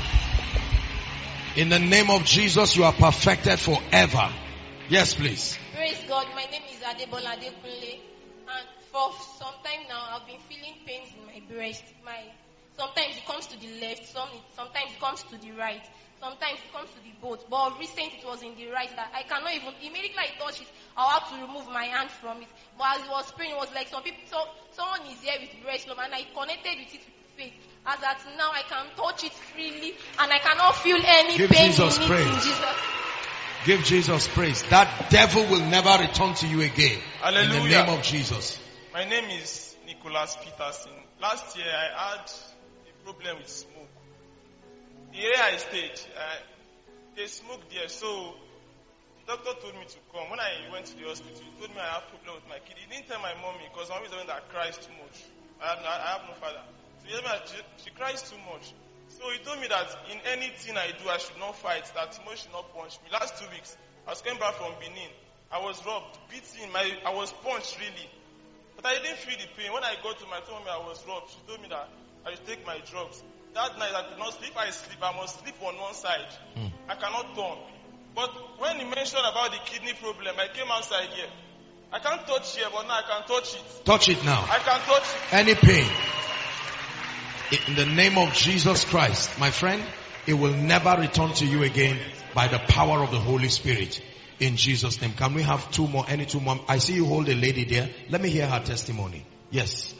In the name of Jesus, you are perfected forever. Yes, please. Praise God. My name is Adebola Adekunle, and for some time now, I've been feeling pains in my breast. My sometimes it comes to the left, some sometimes it comes to the right, sometimes it comes to the both. But recently it was in the right that I cannot even immediately I touch it, I'll have to remove my hand from it. But as it was praying, it was like some people. So someone is here with breast lump and I connected with it with faith. As that now I can touch it freely and I cannot feel any Give pain Jesus in praise. it in Jesus. Give Jesus praise. That devil will never return to you again. Hallelujah. In the name of Jesus. My name is Nicholas Peterson. Last year I had a problem with smoke. The area I stayed, uh, they smoke there, so the doctor told me to come. When I went to the hospital, he told me I have problem with my kid. He didn't tell my mommy because mommy is the one that cries too much. I have no, I have no father. So he told me that she, she cries too much. So he told me that in anything I do, I should not fight, that Timo should not punch me. Last two weeks, I was coming back from Benin. I was robbed, beaten, my, I was punched really. But I didn't feel the pain. When I got to my mommy, I was robbed. She told me that I should take my drugs. That night I could not sleep. I sleep. I must sleep on one side. Mm. I cannot turn. But when he mentioned about the kidney problem, I came outside here. I can't touch here, but now I can touch it. Touch it now. I can touch it. Any pain. In the name of Jesus Christ, my friend, it will never return to you again by the power of the Holy Spirit. In Jesus' name. Can we have two more? Any two more? I see you hold a lady there. Let me hear her testimony. Yes.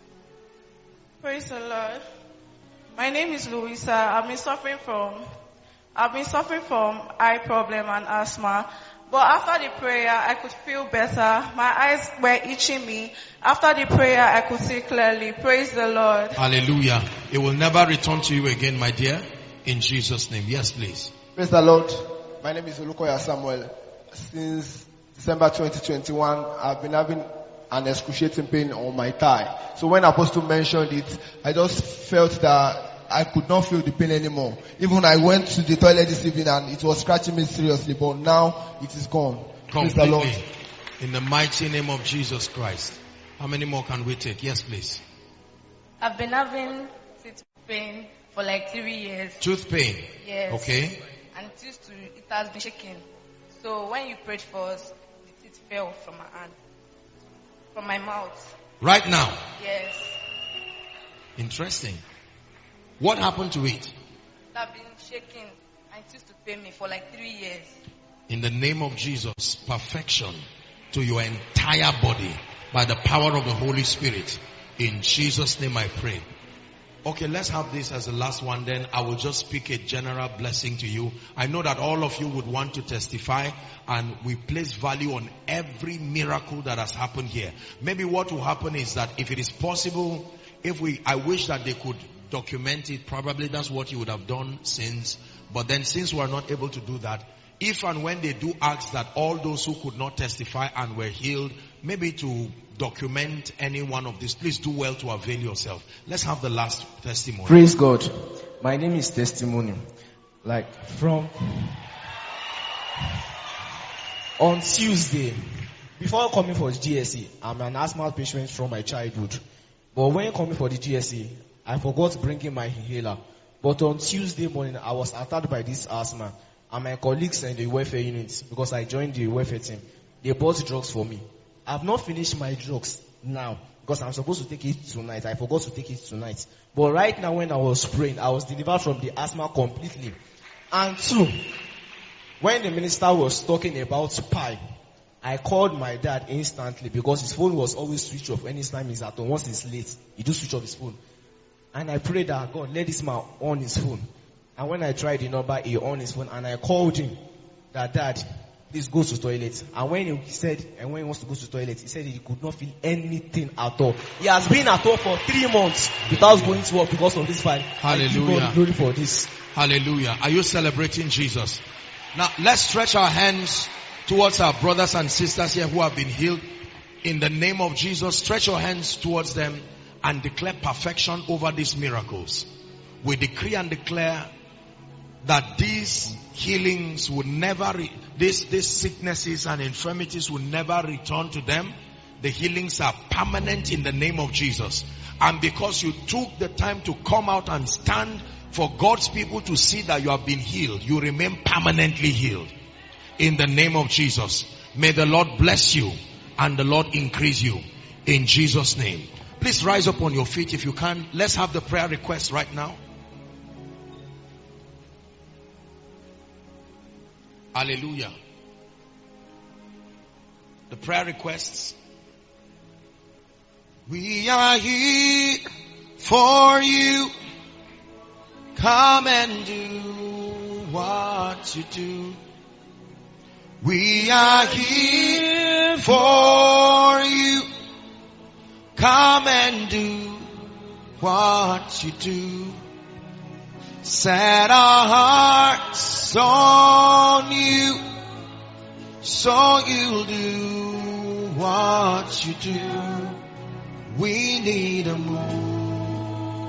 Praise the Lord. My name is Louisa. I've been suffering from, I've been suffering from eye problem and asthma. But after the prayer, I could feel better. My eyes were itching me. After the prayer, I could see clearly. Praise the Lord. Hallelujah. It will never return to you again, my dear. In Jesus' name. Yes, please. Praise the Lord. My name is Olukoya Samuel. Since December twenty twenty-one, I've been having an excruciating pain on my thigh. So when Apostle mentioned it, I just felt that I could not feel the pain anymore. Even I went to the toilet this evening and it was scratching me seriously, but now it is gone. Praise the Lord. In the mighty name of Jesus Christ. How many more can we take? Yes, please. I've been having tooth pain for like three years. Tooth pain? Yes. Okay. And it used to, it has been shaking. So when you prayed for us, the teeth fell from my hand, from my mouth. Right now? Yes. Interesting. What happened to it? I've been shaking and it used to pain me for like three years. In the name of Jesus, perfection to your entire body by the power of the Holy Spirit. In Jesus' name I pray. Okay, let's have this as the last one, then I will just speak a general blessing to you. I know that all of you would want to testify, and we place value on every miracle that has happened here. Maybe what will happen is that if it is possible, if we, I wish that they could document it. Probably that's what you would have done since. But then since we are not able to do that, if and when they do ask that all those who could not testify and were healed, maybe to document any one of these, please do well to avail yourself. Let's have the last testimony. Praise God. My name is Testimony. Like from on Tuesday, before coming for the G S E, I'm an asthma patient from my childhood. But when coming for the G S E, I forgot bringing my inhaler. But on Tuesday morning, I was attacked by this asthma. And my colleagues in the welfare unit, because I joined the welfare team, they bought drugs for me. I've not finished my drugs now, because I'm supposed to take it tonight. I forgot to take it tonight. But right now when I was praying, I was delivered from the asthma completely. And two, when the minister was talking about pie, I called my dad instantly because his phone was always switched off anytime he's at home. Once he's late, he do switch off his phone. And I prayed that God, let this man on his phone. And when I tried the number, he on his phone, and I called him that, Dad, please go to toilet. And when he said, and when he wants to go to toilet, he said he could not feel anything at all. He has been at home for three months without going to work because of this fight. Hallelujah. I give God glory for this. Hallelujah. Are you celebrating Jesus? Now, let's stretch our hands towards our brothers and sisters here who have been healed. In the name of Jesus, stretch your hands towards them and declare perfection over these miracles. We decree and declare that these healings will never, re- these, these sicknesses and infirmities will never return to them. The healings are permanent in the name of Jesus. And because you took the time to come out and stand for God's people to see that you have been healed, you remain permanently healed. In the name of Jesus. May the Lord bless you and the Lord increase you. In Jesus' name. Please rise up on your feet if you can. Let's have the prayer request right now. Hallelujah. The prayer requests. We are here for you. Come and do what you do. We are here for you. Come and do what you do. Set our hearts on you, so you'll do what you do. We need a move.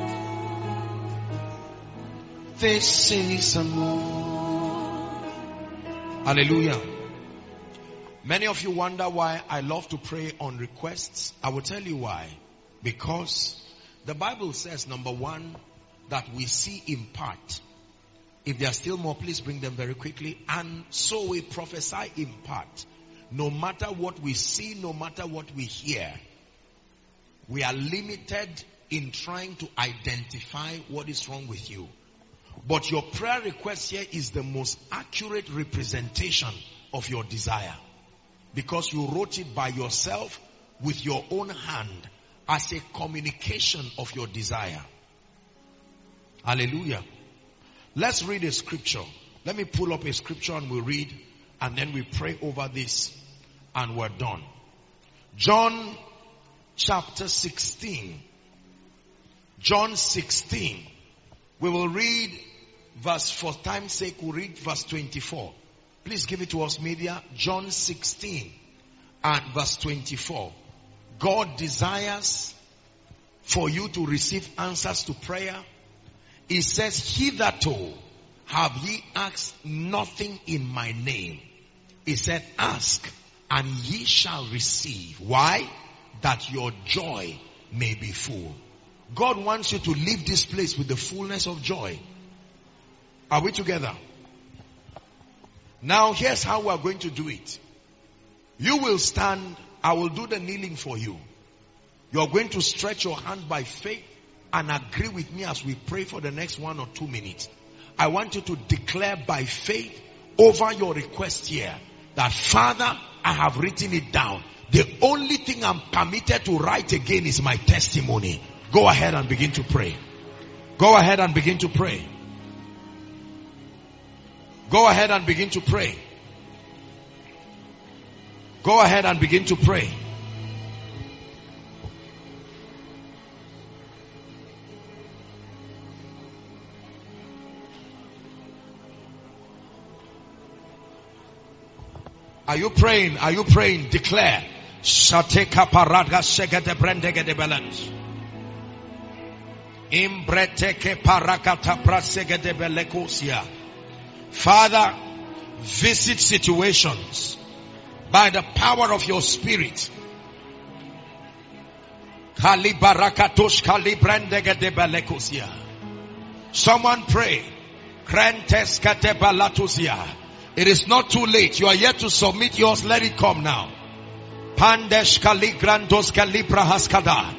This is a move. Hallelujah. Many of you wonder why I love to pray on requests. I will tell you why. Because the Bible says, number one, that we see in part. If there are still more, please bring them very quickly. And so we prophesy in part. No matter what we see, no matter what we hear, we are limited in trying to identify what is wrong with you. But your prayer request here is the most accurate representation of your desire. Because you wrote it by yourself with your own hand as a communication of your desire. Hallelujah. Let's read a scripture. Let me pull up a scripture and we'll read, and then we pray over this and we're done. John chapter sixteen. John sixteen. We will read verse, for time's sake, we'll read verse twenty-four. Please give it to us, media. John sixteen and verse twenty-four. God desires for you to receive answers to prayer. He says, hitherto have ye asked nothing in my name. He said, ask and ye shall receive. Why? That your joy may be full. God wants you to leave this place with the fullness of joy. Are we together? Now here's how we are going to do it. You will stand. I will do the kneeling for you. You are going to stretch your hand by faith and agree with me as we pray for the next one or two minutes. I want you to declare by faith over your request here that, Father, I have written it down. The only thing I'm permitted to write again is my testimony. Go ahead and begin to pray. Go ahead and begin to pray. Go ahead and begin to pray. Go ahead and begin to pray. Are you praying? Are you praying? Declare. Shateka paradga segete brendege de balance. Imbreteke parakata prasege de belekosia. Father, visit situations by the power of your spirit. Kali barakatosh kali brendege de belekosia. Someone pray. Krentes kate balatusia. It is not too late. You are yet to submit yours. Let it come now. Pandesh kali grandos kali prahaskada.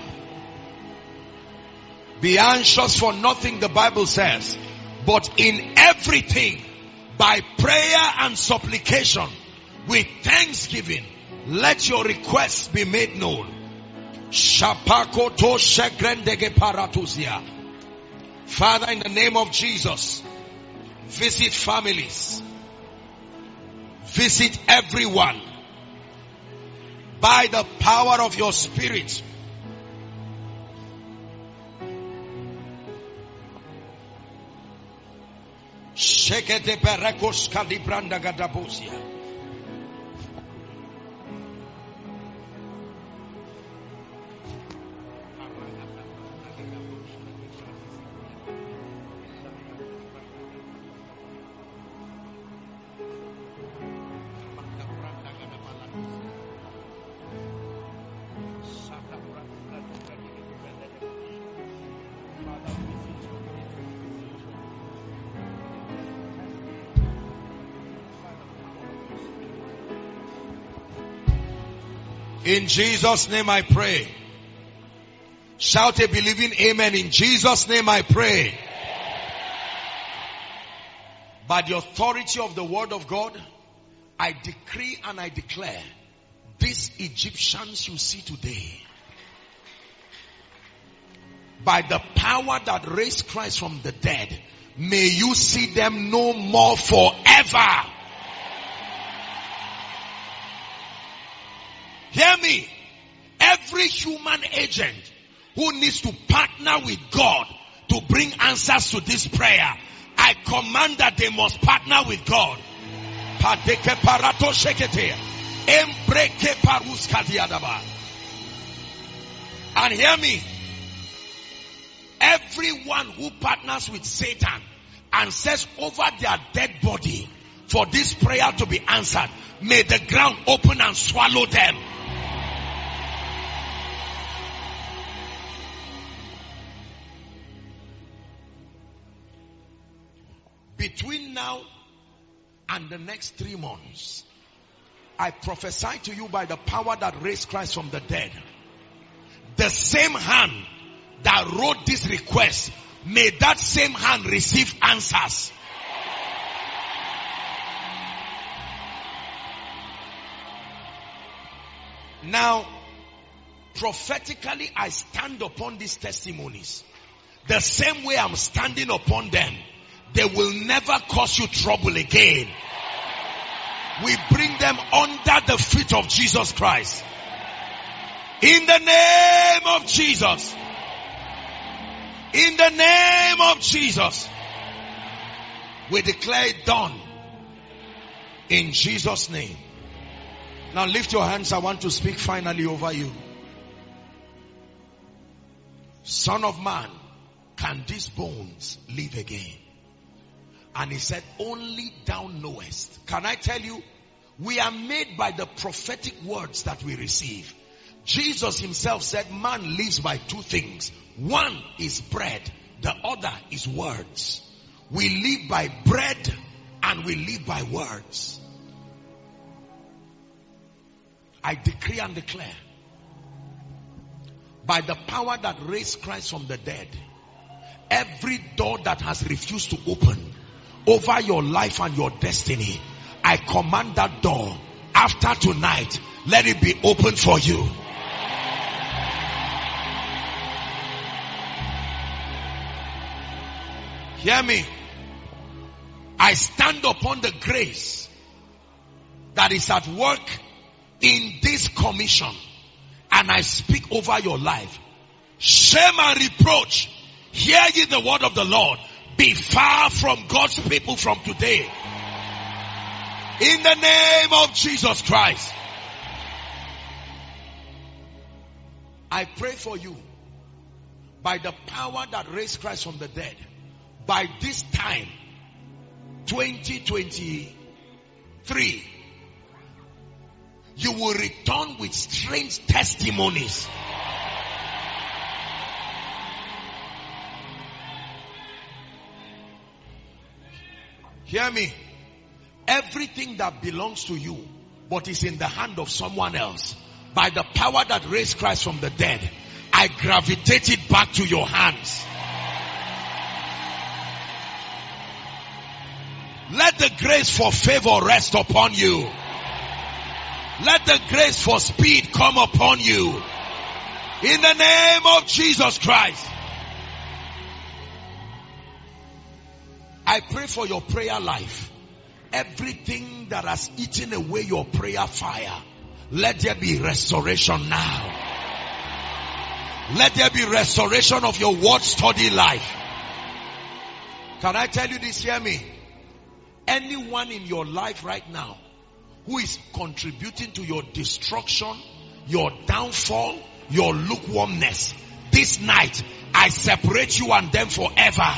Be anxious for nothing, the Bible says, but in everything, by prayer and supplication, with thanksgiving, let your requests be made known. Shapako to shegrendege paratuzia. Father, in the name of Jesus, visit families. Visit everyone by the power of your spirit. Shekete berekos kalibranda gadabosia. In Jesus' name I pray. Shout a believing amen. In Jesus' name I pray. By the authority of the word of God, I decree and I declare, these Egyptians you see today, by the power that raised Christ from the dead, may you see them no more forever. Hear me. Every human agent who needs to partner with God to bring answers to this prayer, I command that they must partner with God. And hear me. Everyone who partners with Satan and says over their dead body for this prayer to be answered, may the ground open and swallow them. Between now and the next three months, I prophesy to you by the power that raised Christ from the dead, the same hand that wrote this request, may that same hand receive answers. Now, prophetically, I stand upon these testimonies the same way I'm standing upon them. They will never cause you trouble again. We bring them under the feet of Jesus Christ. In the name of Jesus. In the name of Jesus. We declare it done. In Jesus' name. Now lift your hands. I want to speak finally over you. Son of man, can these bones live again? And he said, only thou knowest. Can I tell you? We are made by the prophetic words that we receive. Jesus himself said, man lives by two things. One is bread. The other is words. We live by bread and we live by words. I decree and declare, by the power that raised Christ from the dead, every door that has refused to open over your life and your destiny, I command that door after tonight, let it be open for you. Hear me. I stand upon the grace that is at work in this commission, and I speak over your life. Shame and reproach, hear ye the word of the Lord, be far from God's people from today. In the name of Jesus Christ. I pray for you, by the power that raised Christ from the dead, by this time, twenty twenty-three, you will return with strange testimonies. Hear me. Everything that belongs to you, but is in the hand of someone else, by the power that raised Christ from the dead, I gravitate it back to your hands. Let the grace for favor rest upon you. Let the grace for speed come upon you. In the name of Jesus Christ. I pray for your prayer life. Everything that has eaten away your prayer fire, let there be restoration now. Let there be restoration of your word study life. Can I tell you this? Hear me. Anyone in your life right now who is contributing to your destruction, your downfall, your lukewarmness, this night I separate you and them forever.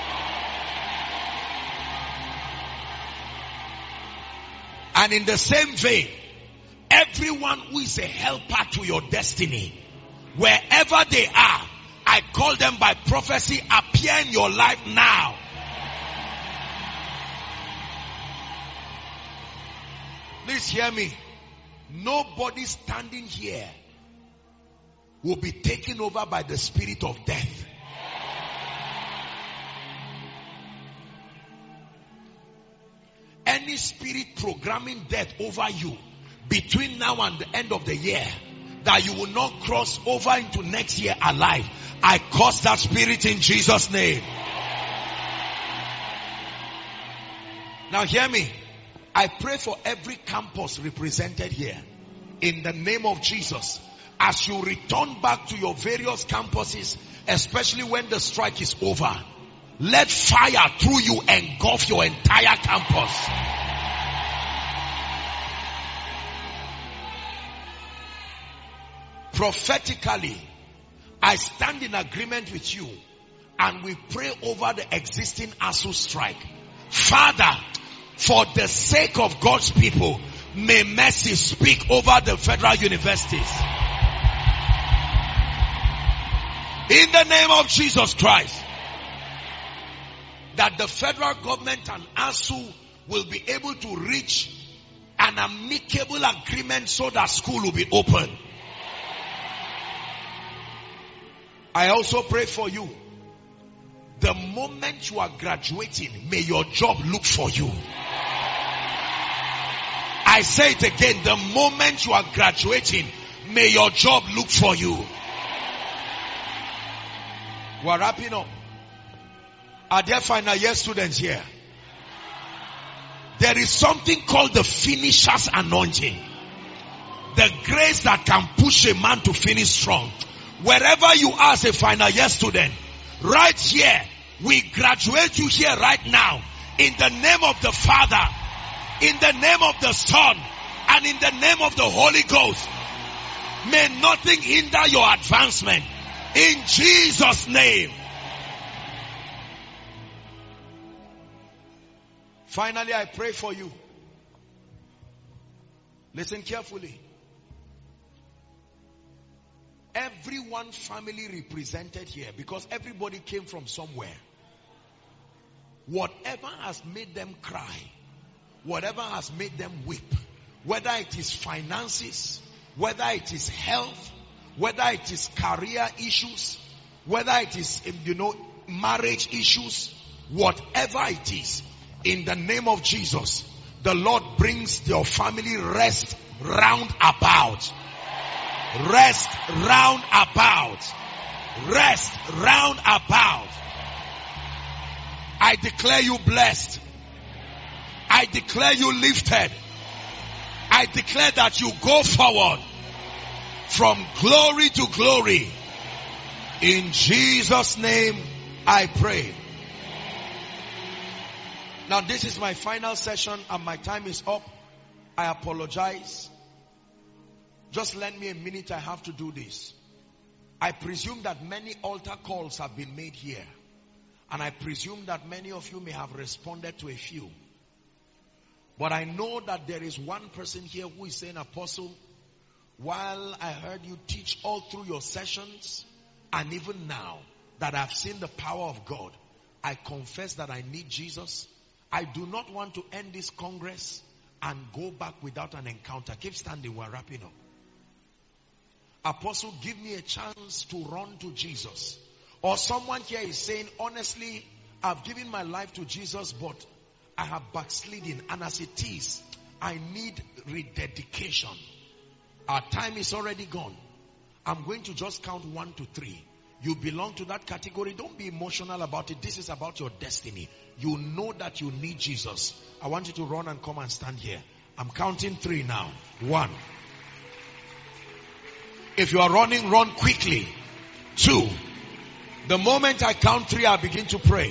And in the same vein, everyone who is a helper to your destiny, wherever they are, I call them by prophecy, appear in your life now. Please hear me. Nobody standing here will be taken over by the spirit of death. Any spirit programming death over you between now and the end of the year that you will not cross over into next year alive. I curse that spirit in Jesus' name. Now hear me. I pray for every campus represented here. In the name of Jesus. As you return back to your various campuses, especially when the strike is over, let fire through you engulf your entire campus. Prophetically, I stand in agreement with you and we pray over the existing A S U strike. Father, for the sake of God's people, may mercy speak over the federal universities. In the name of Jesus Christ. That the federal government and A S U will be able to reach an amicable agreement so that school will be open. I also pray for you. The moment you are graduating, may your job look for you. I say it again. The moment you are graduating, may your job look for you. We're wrapping up. Are there final year students here? There is something called the finisher's anointing. The grace that can push a man to finish strong. Wherever you are as a final year student, right here, we graduate you here right now. In the name of the Father, in the name of the Son, and in the name of the Holy Ghost. May nothing hinder your advancement. In Jesus' name. Finally, I pray for you. Listen carefully. Everyone family represented here, because everybody came from somewhere. Whatever has made them cry, whatever has made them weep, whether it is finances, whether it is health, whether it is career issues, whether it is, you know, marriage issues, whatever it is, in the name of Jesus, the Lord brings your family rest round about. Rest round about. Rest round about. I declare you blessed. I declare you lifted. I declare that you go forward from glory to glory. In Jesus' name I pray. Now this is my final session and my time is up. I apologize. Just lend me a minute, I have to do this. I presume that many altar calls have been made here. And I presume that many of you may have responded to a few. But I know that there is one person here who is saying, Apostle, while I heard you teach all through your sessions, and even now that I've seen the power of God, I confess that I need Jesus. I do not want to end this congress and go back without an encounter. Keep standing, we're wrapping up. Apostle, give me a chance to run to Jesus. Or someone here is saying, honestly, I've given my life to Jesus, but I have backslidden. And as it is, I need rededication. Our time is already gone. I'm going to just count one to three. You belong to that category. Don't be emotional about it. This is about your destiny. You know that you need Jesus. I want you to run and come and stand here. I'm counting three now. One. If you are running, run quickly. Two. The moment I count three, I begin to pray.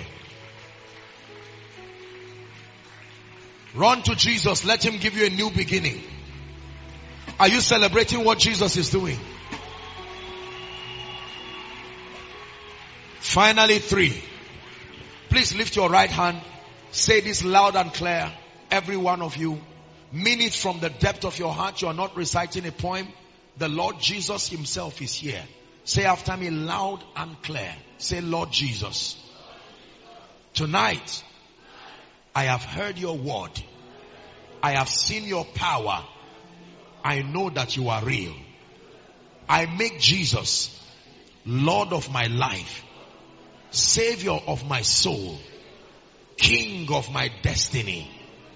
Run to Jesus. Let him give you a new beginning. Are you celebrating what Jesus is doing? Finally, three. Please lift your right hand. Say this loud and clear. Every one of you. Mean it from the depth of your heart. You are not reciting a poem. The Lord Jesus himself is here. Say after me loud and clear. Say, Lord Jesus, tonight I have heard your word. I have seen your power. I know that you are real. I make Jesus Lord of my life, Savior of my soul, King of my destiny.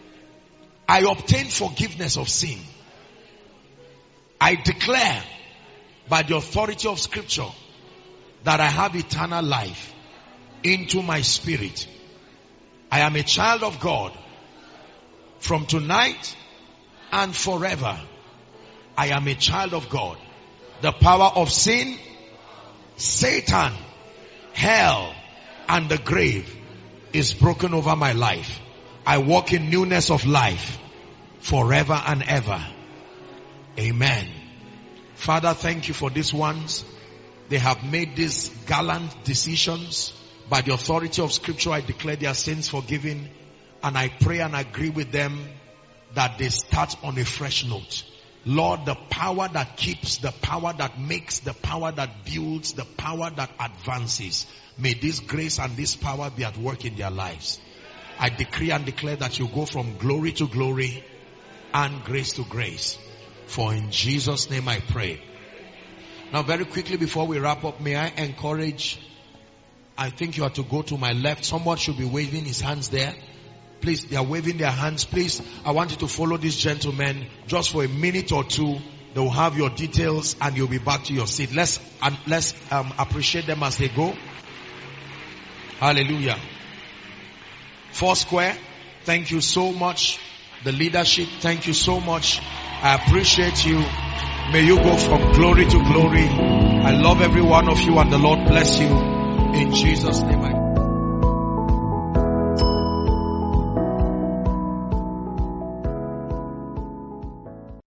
I obtain forgiveness of sin. I declare by the authority of scripture that I have eternal life into my spirit. I am a child of God from tonight and forever. I am a child of God. The power of sin, Satan, hell, and the grave is broken over my life. I walk in newness of life forever and ever. Amen. Father, thank you for these ones. They have made these gallant decisions. By the authority of scripture, I declare their sins forgiven. And I pray and agree with them that they start on a fresh note. Lord, the power that keeps, the power that makes, the power that builds, the power that advances, may this grace and this power be at work in their lives. I decree and declare that you go from glory to glory and grace to grace. For in Jesus' name I pray. Now very quickly before we wrap up, may I encourage, I think you are to go to my left. Someone should be waving his hands there. Please, they are waving their hands. Please, I want you to follow these gentlemen just for a minute or two. They will have your details and you'll be back to your seat. Let's, um, let's um, appreciate them as they go. Hallelujah. Four Square, thank you so much. The leadership, thank you so much. I appreciate you. May you go from glory to glory. I love every one of you and the Lord bless you. In Jesus' name I pray.